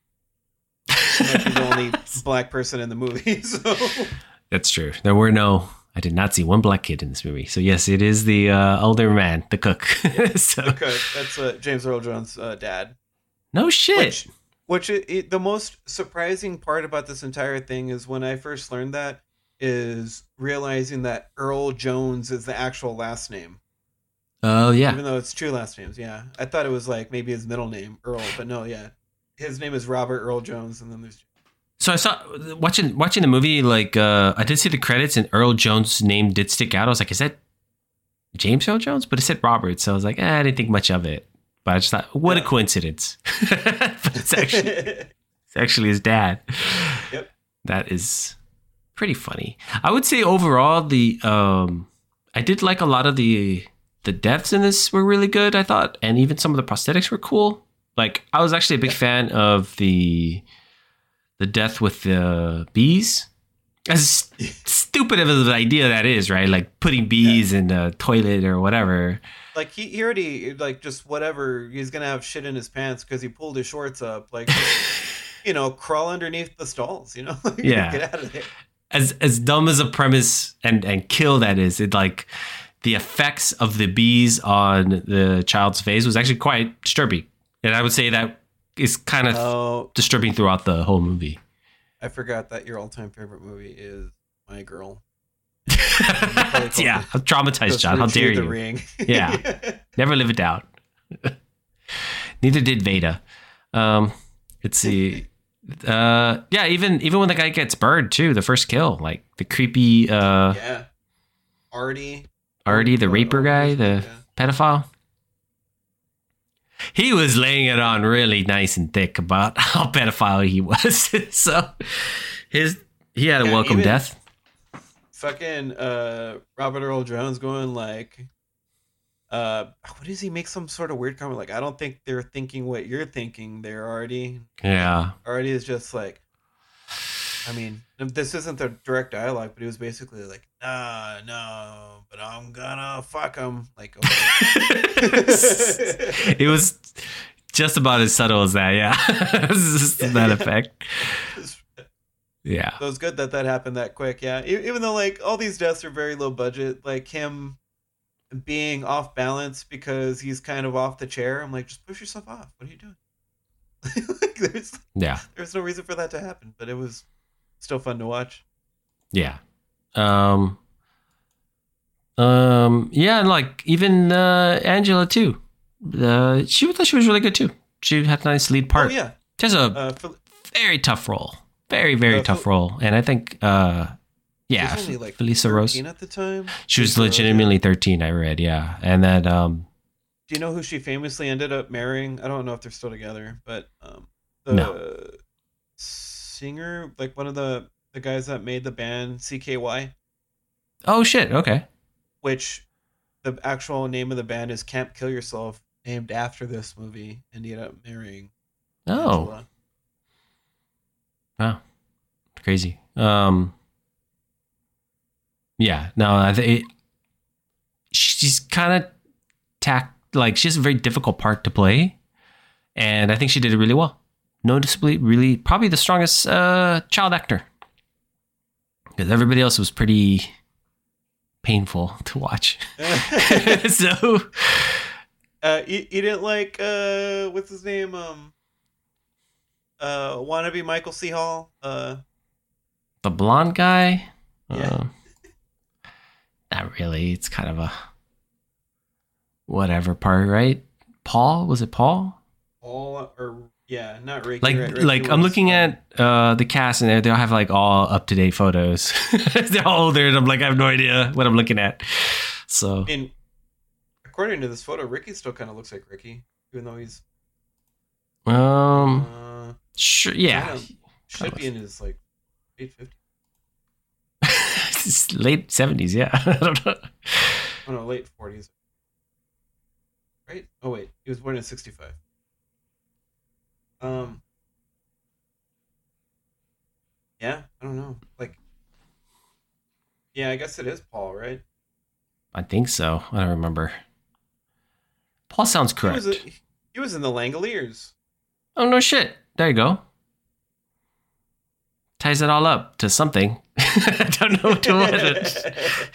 he's the only black person in the movie. So that's true. I did not see one black kid in this movie. So yes, it is the older man, the cook. So. The cook. That's James Earl Jones' dad. No shit. The most surprising part about this entire thing is when I first learned that is realizing that Earl Jones is the actual last name. Oh yeah. Even though it's two last names, yeah. I thought it was like maybe his middle name, Earl, but no, yeah. His name is Robert Earl Jones, and then there's... So I saw watching the movie, like I did see the credits and Earl Jones' name did stick out. I was like, is that James Earl Jones? But it said Robert, so I was like, I didn't think much of it. But I just thought, what a coincidence. But it's actually his dad. Yep. That is pretty funny. I would say overall I did like a lot of the deaths in this were really good, I thought, and even some of the prosthetics were cool. Like I was actually a big fan of the death with the bees. As stupid of an idea that is, right? Like putting bees in the toilet or whatever. Like he already, like, just whatever, he's gonna have shit in his pants because he pulled his shorts up. Like, just, crawl underneath the stalls, Yeah. Get out of there. As dumb as a premise and kill that is, it like the effects of the bees on the child's face was actually quite disturbing. And I would say that is kind of disturbing throughout the whole movie. I forgot that your all-time favorite movie is My Girl. Yeah, I'm traumatized, John. How dare you? Ring. Yeah, never live it down. Neither did Veda. Let's see. Yeah, even when the guy gets burned too, the first kill, like the creepy. Artie, the raper guy, the pedophile. He was laying it on really nice and thick about how pedophile he was. So he had a welcome death. Fucking Robert Earl Jones going like, what does he make some sort of weird comment like, I don't think they're thinking what you're thinking there, Artie. Yeah. Artie is just like, I mean, this isn't the direct dialogue, but he was basically like, no, but I'm gonna fuck him. Like, okay. It was just about as subtle as that, yeah. That effect. Yeah. So it was good that happened that quick. Yeah. Even though like all these deaths are very low budget, like him being off balance because he's kind of off the chair. I'm like, just push yourself off. What are you doing? Like, there's no reason for that to happen, but it was still fun to watch. Yeah. Yeah, and like even Angela too. She thought she was really good too. She had a nice lead part. Oh yeah. She has a very tough role. Very, very tough role. And I think yeah, only like Felissa Rose at the time. She was legitimately 13, I read, yeah. And then do you know who she famously ended up marrying? I don't know if they're still together, but singer, like one of the guys that made the band CKY. Oh shit, okay. Which the actual name of the band is Camp Kill Yourself, named after this movie, and he ended up marrying Angela. Wow. Crazy. Yeah, no, I think she's kind of she has a very difficult part to play, and I think she did it really well. Noticeably, really, probably the strongest child actor, because everybody else was pretty painful to watch. So, you didn't like what's his name? Wannabe Michael C. Hall. The blonde guy. Yeah. Not really. It's kind of a whatever part, right? Paul? Was it Paul? Paul, or yeah, not Ricky. Like I'm looking at the cast, and they all have like all up to date photos. They're all older, and I'm like, I have no idea what I'm looking at. So, according to this photo, Ricky still kind of looks like Ricky, even though he's sure, yeah, should be in his like 850. Late 70s, yeah. I don't know. Oh no, late 40s. Right? Oh wait, he was born in 65. Yeah, I don't know. Like, yeah, I guess it is Paul, right? I think so. I don't remember. Paul sounds correct. He was in the Langoliers. Oh no shit! There you go. Ties it all up to something. I don't know to what.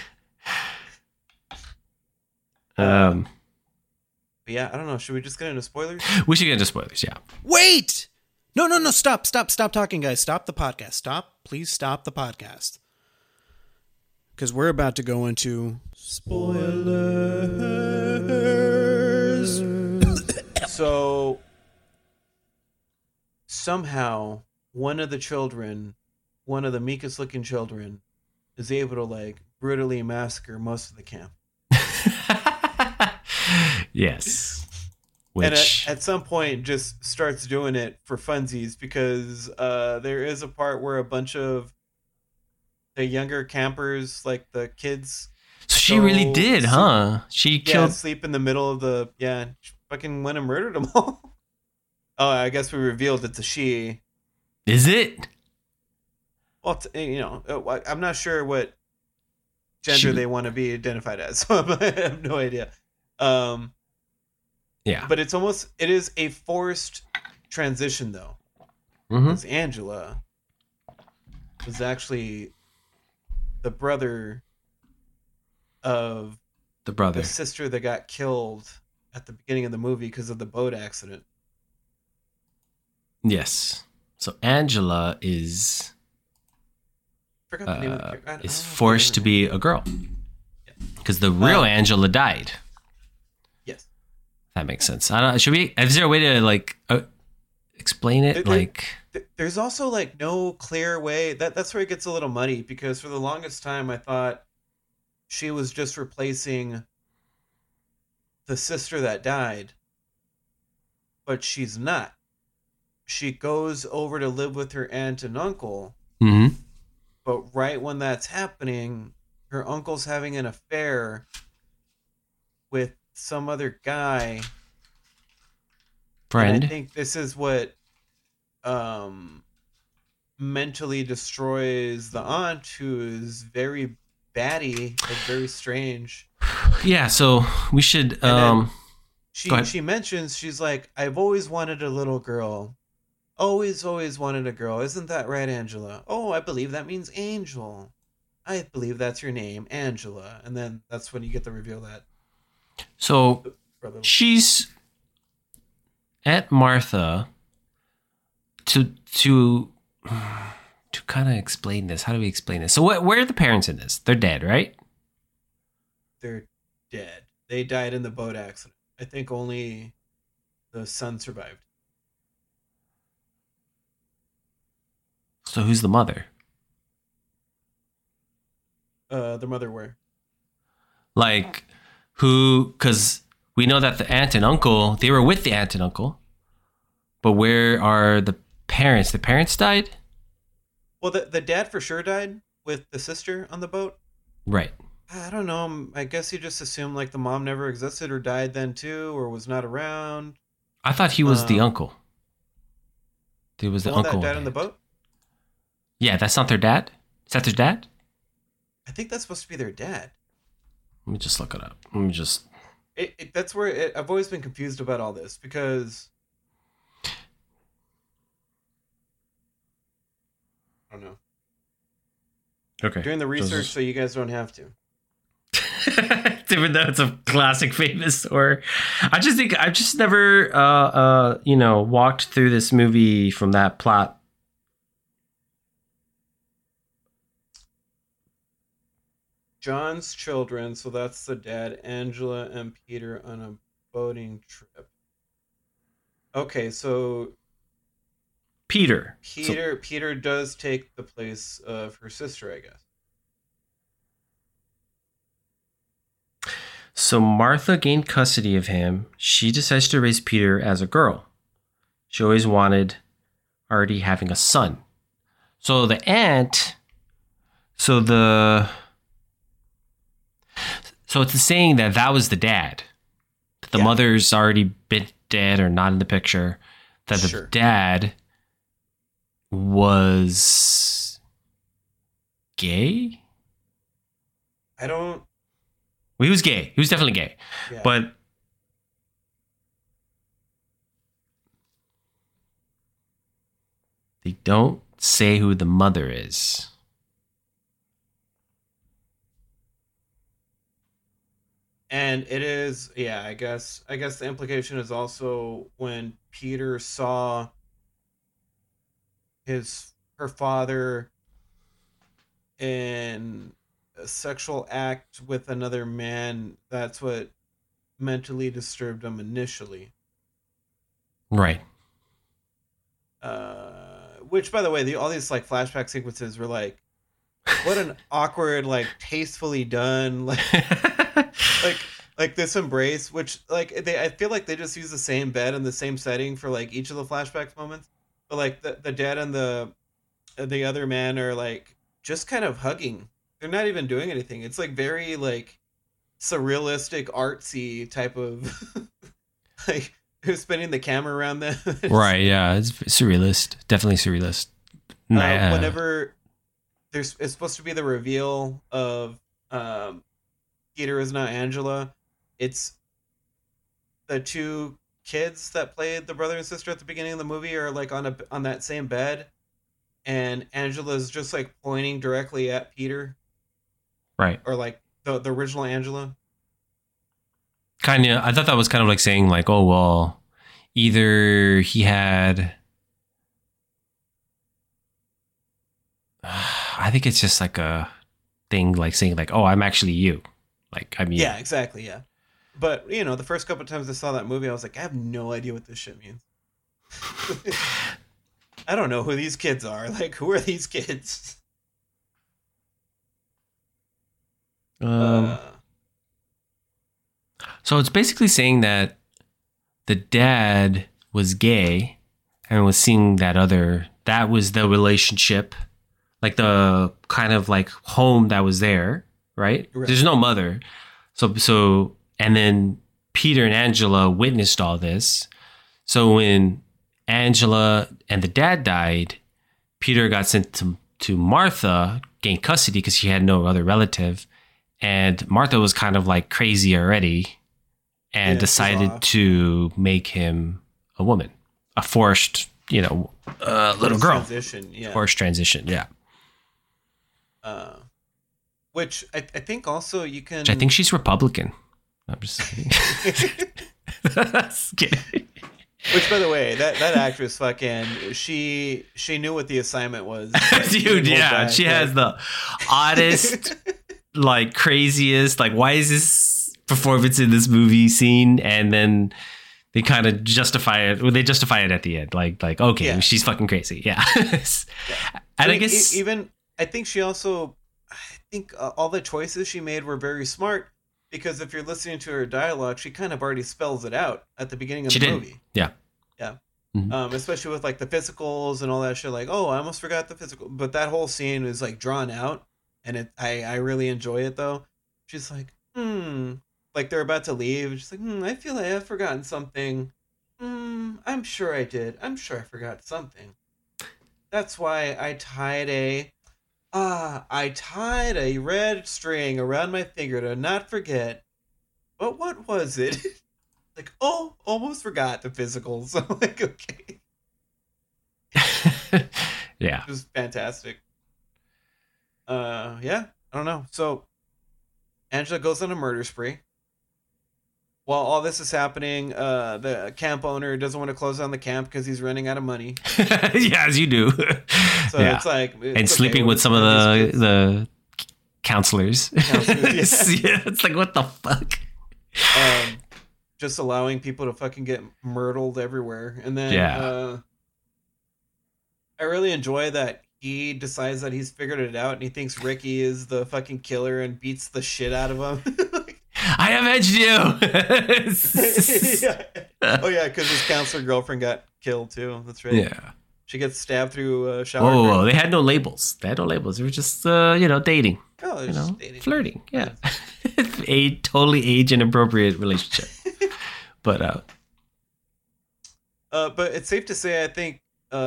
Yeah, I don't know. Should we just get into spoilers? We should get into spoilers, yeah. Wait! No. Stop talking, guys. Stop the podcast. Please stop the podcast. Because we're about to go into spoilers. So, somehow, one of the meekest looking children, is able to like brutally massacre most of the camp. Yes. Which... And at some point just starts doing it for funsies, because there is a part where a bunch of the younger campers, like the kids... So she really did, huh? She killed... sleep in the middle of the... Yeah, she fucking went and murdered them all. Oh, I guess we revealed it's a she. Is it? Well, I'm not sure what gender they want to be identified as, so I have no idea. Yeah. But it is a forced transition, though. Mm-hmm. Because Angela was actually the brother of the sister that got killed at the beginning of the movie because of the boat accident. Yes. So Angela is forced to be a girl because the real Angela died. Yes, that makes sense. I don't. Should we? Is there a way to like explain it? There's also like no clear way. That's where it gets a little muddy, because for the longest time I thought she was just replacing the sister that died, but she's not. She goes over to live with her aunt and uncle. Mm-hmm. But right when that's happening, her uncle's having an affair with some other guy. Friend. And I think this is what mentally destroys the aunt, who is very batty, like very strange. Yeah, so we should... She mentions, she's like, I've always wanted a little girl. Always wanted a girl. Isn't that right, Angela? Oh, I believe that means angel. I believe that's your name, Angela. And then that's when you get the reveal that. So she's Aunt Martha to kind of explain this. How do we explain this? So where are the parents in this? They're dead, right? They're dead. They died in the boat accident. I think only the son survived. So who's the mother? The mother where? Like, who? Because we know that the aunt and uncle, they were with the aunt and uncle. But where are the parents? The parents died? Well, the dad for sure died with the sister on the boat. Right. I don't know. I guess you just assume like the mom never existed or died then too, or was not around. I thought he was the uncle. There was the uncle that died on the boat? Yeah, that's not their dad? Is that their dad? I think that's supposed to be their dad. Let me just look it up. Let me just... That's where I've always been confused about all this because... I don't know. Okay. Doing the research so you guys don't have to. Even though it's a classic famous horror. I just think I've just never walked through this movie from that plot. John's children, so that's the dad, Angela and Peter on a boating trip. Okay, so Peter does take the place of her sister, I guess. So Martha gained custody of him. She decides to raise Peter as a girl. She always wanted already having a son. So the aunt, so it's the saying that was the dad. The mother's already been dead or not in the picture. That the dad was gay? Well, he was gay. He was definitely gay. Yeah. But they don't say who the mother is. And it is, I guess the implication is also when Peter saw her father in a sexual act with another man, that's what mentally disturbed him initially. Right. Which, by the way, all these like flashback sequences were like, what an awkward, like tastefully done, like like this embrace, which like I feel like they just use the same bed and the same setting for like each of the flashback moments, but like the dad and the other man are like just kind of hugging. They're not even doing anything. It's like very like surrealistic, artsy type of like who's spinning the camera around them. Right, yeah, it's surrealist. Definitely surrealist. Whenever it's supposed to be the reveal of Peter is not Angela, it's the two kids that played the brother and sister at the beginning of the movie are like on that same bed, and Angela's just like pointing directly at Peter. Right. Or like the original Angela. Kind of. I thought that was kind of like saying like, oh, well, either he had... I think it's just like a thing like saying like, oh, I'm actually you. Like, I mean... Yeah, exactly, yeah. But, the first couple of times I saw that movie, I was like, I have no idea what this shit means. I don't know who these kids are. Like, who are these kids? So it's basically saying that the dad was gay and was seeing that was the relationship, like the kind of like home that was there, right? There's no mother. So, and then Peter and Angela witnessed all this. So when Angela and the dad died, Peter got sent to Martha, gained custody because she had no other relative. And Martha was kind of like crazy already and decided to make him a woman, a forced little girl. Transition, yeah. Forced transition, yeah. Which I think also you can. Which I think she's Republican. I'm just kidding. Just kidding. Which, by the way, that actress she knew what the assignment was. Dude, yeah, she has the oddest, like craziest, like why is this performance in this movie scene? And then they kind of justify it. Well, they justify it at the end, like okay, she's fucking crazy, yeah. And I guess I think she also. I think all the choices she made were very smart because if you're listening to her dialogue, she kind of already spells it out at the beginning of the movie. Yeah. Yeah. Mm-hmm. Especially with like the physicals and all that shit. Like, oh, I almost forgot the physical. But that whole scene is like drawn out and I really enjoy it though. She's like, like they're about to leave. She's like, I feel like I've forgotten something. I'm sure I did. I'm sure I forgot something. That's why I tied a red string around my finger to not forget. But what was it? Like, oh, almost forgot the physicals. I'm like, okay. Yeah. It was fantastic. Yeah, I don't know. So, Angela goes on a murder spree. While all this is happening, the camp owner doesn't want to close down the camp because he's running out of money. Yeah, as you do. So it's like... and sleeping with some of the counselors. Yeah, it's like, what the fuck? Just allowing people to fucking get murdered everywhere. And then I really enjoy that he decides that he's figured it out and he thinks Ricky is the fucking killer and beats the shit out of him. I avenged you. Yeah. Oh yeah, because his counselor girlfriend got killed too. That's right. Yeah. She gets stabbed through a shower. Oh, they had no labels. They was just dating. Oh, they're just dating. Flirting. Yeah. A totally age inappropriate relationship. But it's safe to say I think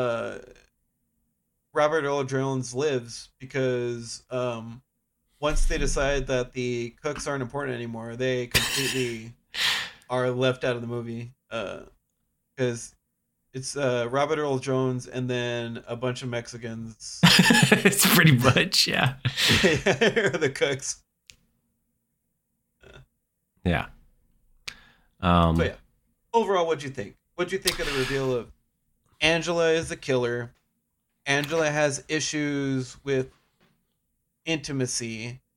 Robert Earl Jones lives because once they decide that the cooks aren't important anymore, they completely are left out of the movie. Because it's Robert Earl Jones and then a bunch of Mexicans. It's pretty much, yeah. The cooks. Yeah. So yeah. Overall, what'd you think? What'd you think of the reveal of Angela is the killer? Angela has issues with intimacy.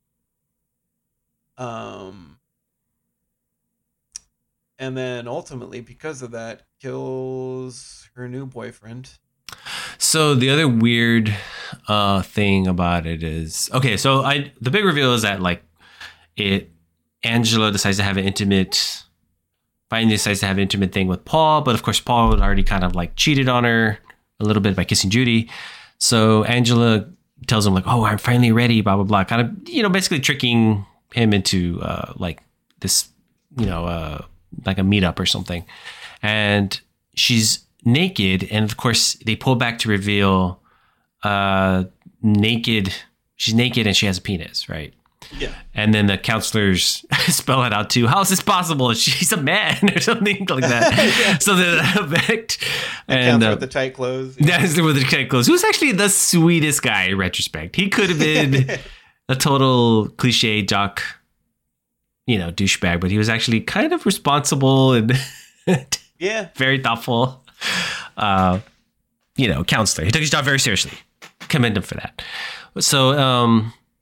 And then ultimately, because of that, kills her new boyfriend. So the other weird thing about it is, okay, so the big reveal is that Angela decides to have an intimate thing with Paul, but of course Paul had already kind of like cheated on her a little bit by kissing Judy. So Angela tells him like, oh, I'm finally ready, blah, blah, blah. Kind of, basically tricking him into like this, like a meetup or something. And she's naked. And of course they pull back to reveal naked. She's naked and she has a penis, right? Yeah. And then the counselors spell it out too. How is this possible? She's a man or something like that. Yeah. So the effect. And with the tight clothes. That's with the tight clothes. Who's actually the sweetest guy in retrospect. He could have been a total cliche jock, douchebag, but he was actually kind of responsible and very thoughtful, counselor. He took his job very seriously. Commend him for that. So,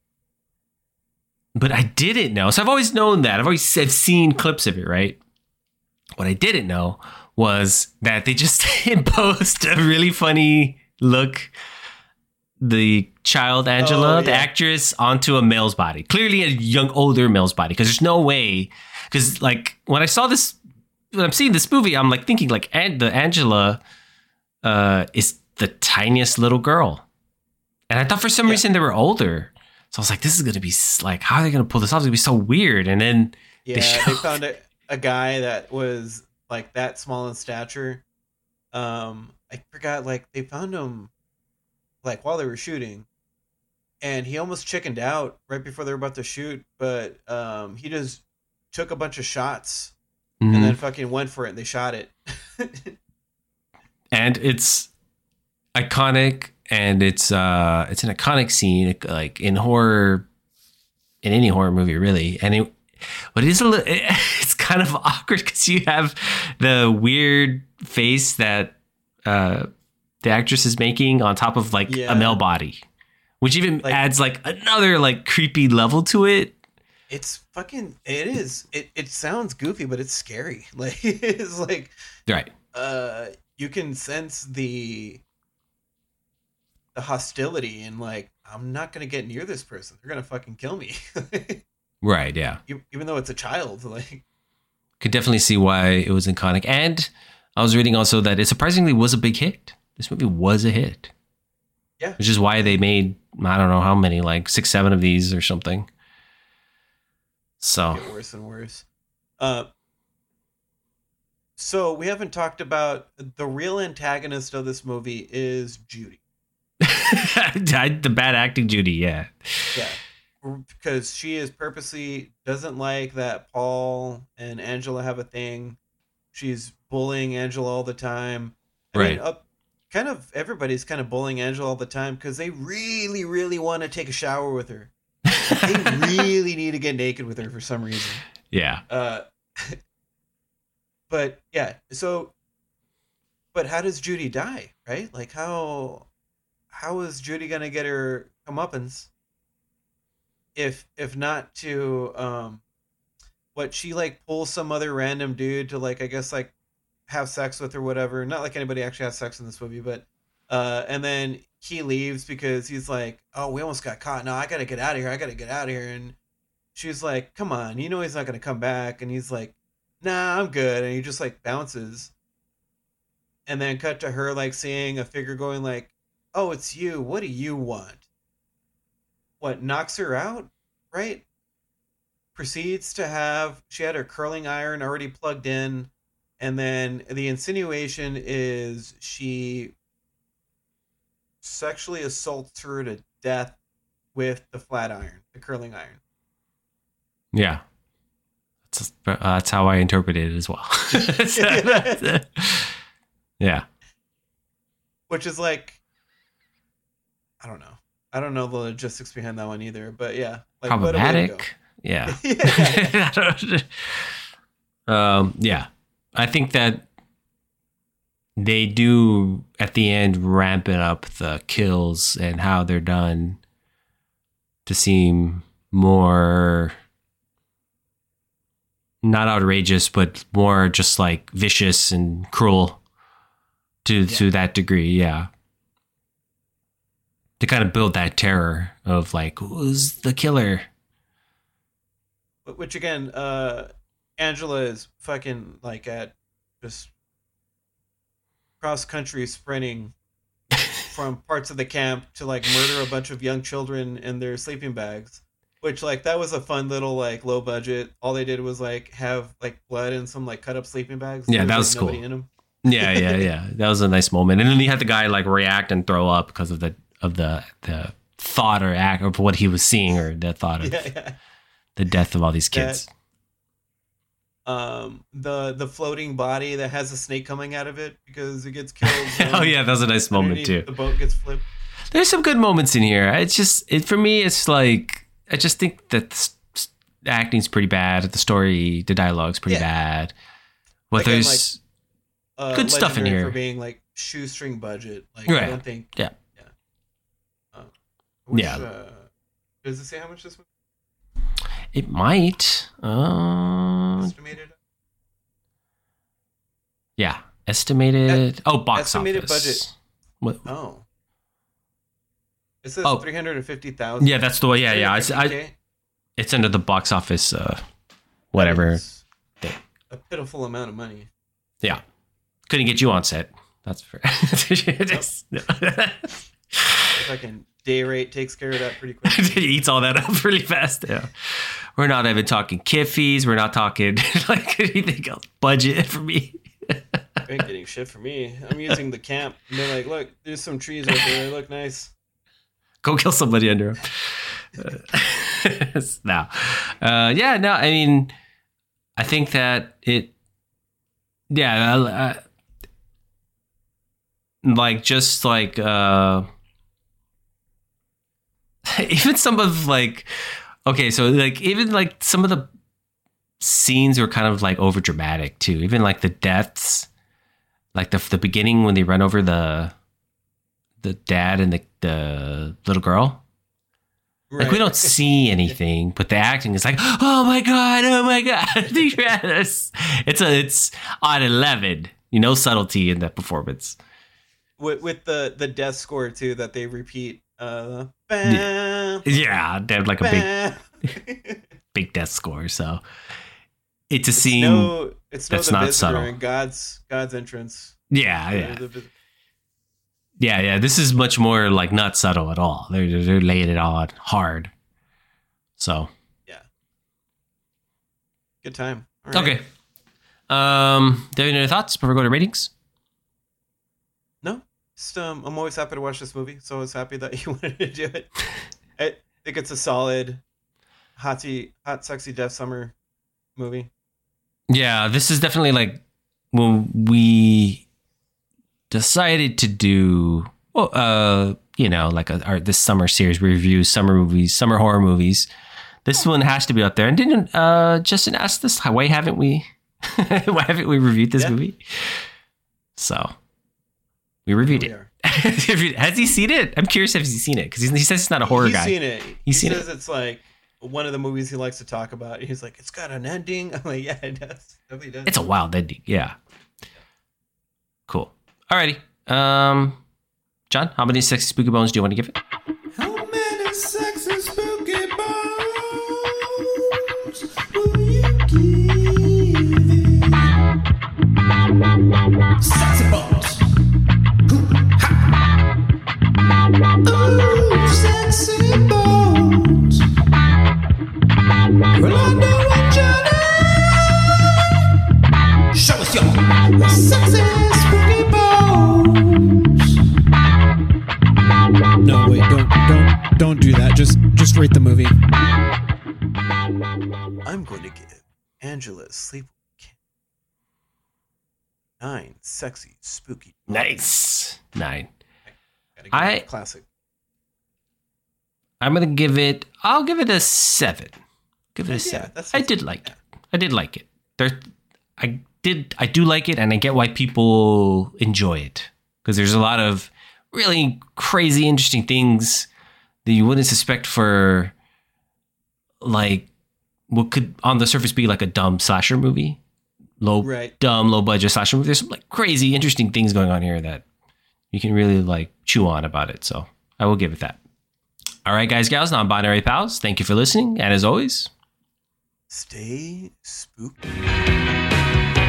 but I didn't know. So I've always known that. I've seen clips of it, right? What I didn't know was that they just imposed a really funny look, the child Angela, the actress, onto a male's body. Clearly a older male's body. Because there's no way. Because like when I'm seeing this movie, I'm like thinking like the Angela is the tiniest little girl. And I thought for some reason they were older. So I was like, this is going to be like, how are they going to pull this off? It's going to be so weird. And then they found a guy that was like that small in stature. I forgot, like they found him like while they were shooting and he almost chickened out right before they were about to shoot. But he just took a bunch of shots and then fucking went for it and they shot it. and it's iconic, and it's an iconic scene, like in horror, in any horror movie, really. And but it is it's kind of awkward because you have the weird face that the actress is making on top of like a male body, which even like, adds like another like creepy level to it. It is. It sounds goofy, but it's scary. Like it's like right. You can sense the hostility and like, I'm not gonna get near this person. They're gonna fucking kill me. Right. Yeah. Even though it's a child, like, could definitely see why it was iconic. And I was reading also that it surprisingly was a big hit. This movie was a hit. Yeah. Which is why they made, I don't know how many, like 6, 7 of these or something. So get worse and worse. So we haven't talked about the real antagonist of this movie is Judy. The bad acting Judy, yeah. Yeah. Because she is purposely doesn't like that Paul and Angela have a thing. She's bullying Angela all the time. I mean, kind of everybody's kind of bullying Angela all the time because they really, really want to take a shower with her. They really need to get naked with her for some reason. Yeah. But yeah, but how does Judy die, right? Like how is Judy gonna get her comeuppance if not to what, she like pulls some other random dude to like, I guess like have sex with or whatever. Not like anybody actually has sex in this movie, but and then he leaves because he's like, oh, we almost got caught. No, I gotta get out of here. And she's like, come on, you know he's not gonna come back. And he's like, nah, I'm good. And he just like bounces. And then cut to her like seeing a figure going like, oh, it's you. What do you want? What, knocks her out, right? Proceeds to she had her curling iron already plugged in. And then the insinuation is she sexually assaults her to death with the flat iron, the curling iron. Yeah. That's how I interpret it as well. Yeah. Which is like, I don't know. I don't know the logistics behind that one either, but yeah. Like, problematic. Yeah. Yeah. I think that they do at the end ramping up the kills and how they're done to seem more not outrageous, but more just like vicious and cruel to that degree. Yeah. To kind of build that terror of like, who's the killer? Which again, Angela is fucking like at just cross country sprinting from parts of the camp to like murder a bunch of young children in their sleeping bags. Which like that was a fun little like low budget. All they did was like have like blood and some like cut up sleeping bags. Yeah, that was cool. In them. Yeah. That was a nice moment. And then you had the guy like react and throw up because of the thought or act of what he was seeing, or the thought of the death of all these kids. The floating body that has a snake coming out of it because it gets killed. Oh yeah, that was a nice moment too. The boat gets flipped. There's some good moments in here. It's just for me. It's like I just think that the acting's pretty bad. The story, the dialogue's pretty bad. But like, there's good stuff in here for being like shoestring budget. Like right. I don't think. Yeah. Does it say how much this was? It might. Estimated. Yeah, estimated. Box estimated office. Budget. What? Oh. It says 350,000. Yeah, that's the way. Yeah. It's under the box office. Whatever. A pitiful amount of money. Yeah, couldn't get you on set. That's fair. Fucking day rate takes care of that pretty quick. He eats all that up really fast. Yeah. We're not even talking kit fees. We're not talking like anything else. Budget for me. Ain't getting shit for me. I'm using the camp. And they're like, look, there's some trees out there. They look nice. Go kill somebody under them. No. I mean, I think that it. Yeah. like just like even some of like, okay, so like even like some of the scenes were kind of like over dramatic too. Even like the deaths, like the beginning when they run over the dad and the little girl. Right. Like we don't see anything, but the acting is like, oh my god, yes. It's on 11. No subtlety in that performance. With the death score too that they repeat. Yeah, they have like a big death score. So it's a scene. That's not subtle. God's entrance. Yeah. Yeah. This is much more like not subtle at all. They're laying it on hard. So yeah, good time. All right. Okay. Do you have any other thoughts before we go to ratings? No. Just, I'm always happy to watch this movie. So I was happy that you wanted to do it. I think it's a solid, hot, sexy, death summer movie. Yeah, this is definitely like when we decided to do, like this summer series review summer movies, summer horror movies. This one has to be up there. And didn't Justin ask this? Why haven't we reviewed this movie? So we reviewed it. Has he seen it? I'm curious if he's seen it because he says he's not a horror guy. He's seen it. He says it's like one of the movies he likes to talk about. He's like, it's got an ending. I'm like, yeah, it does. It definitely does. It's a wild ending. Yeah. Cool. Alrighty. John, how many sexy spooky bones do you want to give it? How many sexy spooky bones will you give it? Sexy bones. Ooh, sexy bones. Rolando and Johnny. Show us your sexy spooky bones. No, wait, don't do that. Just rate the movie. I'm going to give Angela's Sleep 9 sexy spooky bones. Nice. 9. Classic. I'm gonna give it. I'll give it a 7. Give it a 7. I did like it. I did like it. I do like it, and I get why people enjoy it because there's a lot of really crazy, interesting things that you wouldn't suspect for like what could on the surface be like a dumb slasher movie, low budget slasher movie. There's some like crazy, interesting things going on here that you can really like chew on about it. So I will give it that. All right, guys, gals, non-binary pals. Thank you for listening. And as always, stay spooky.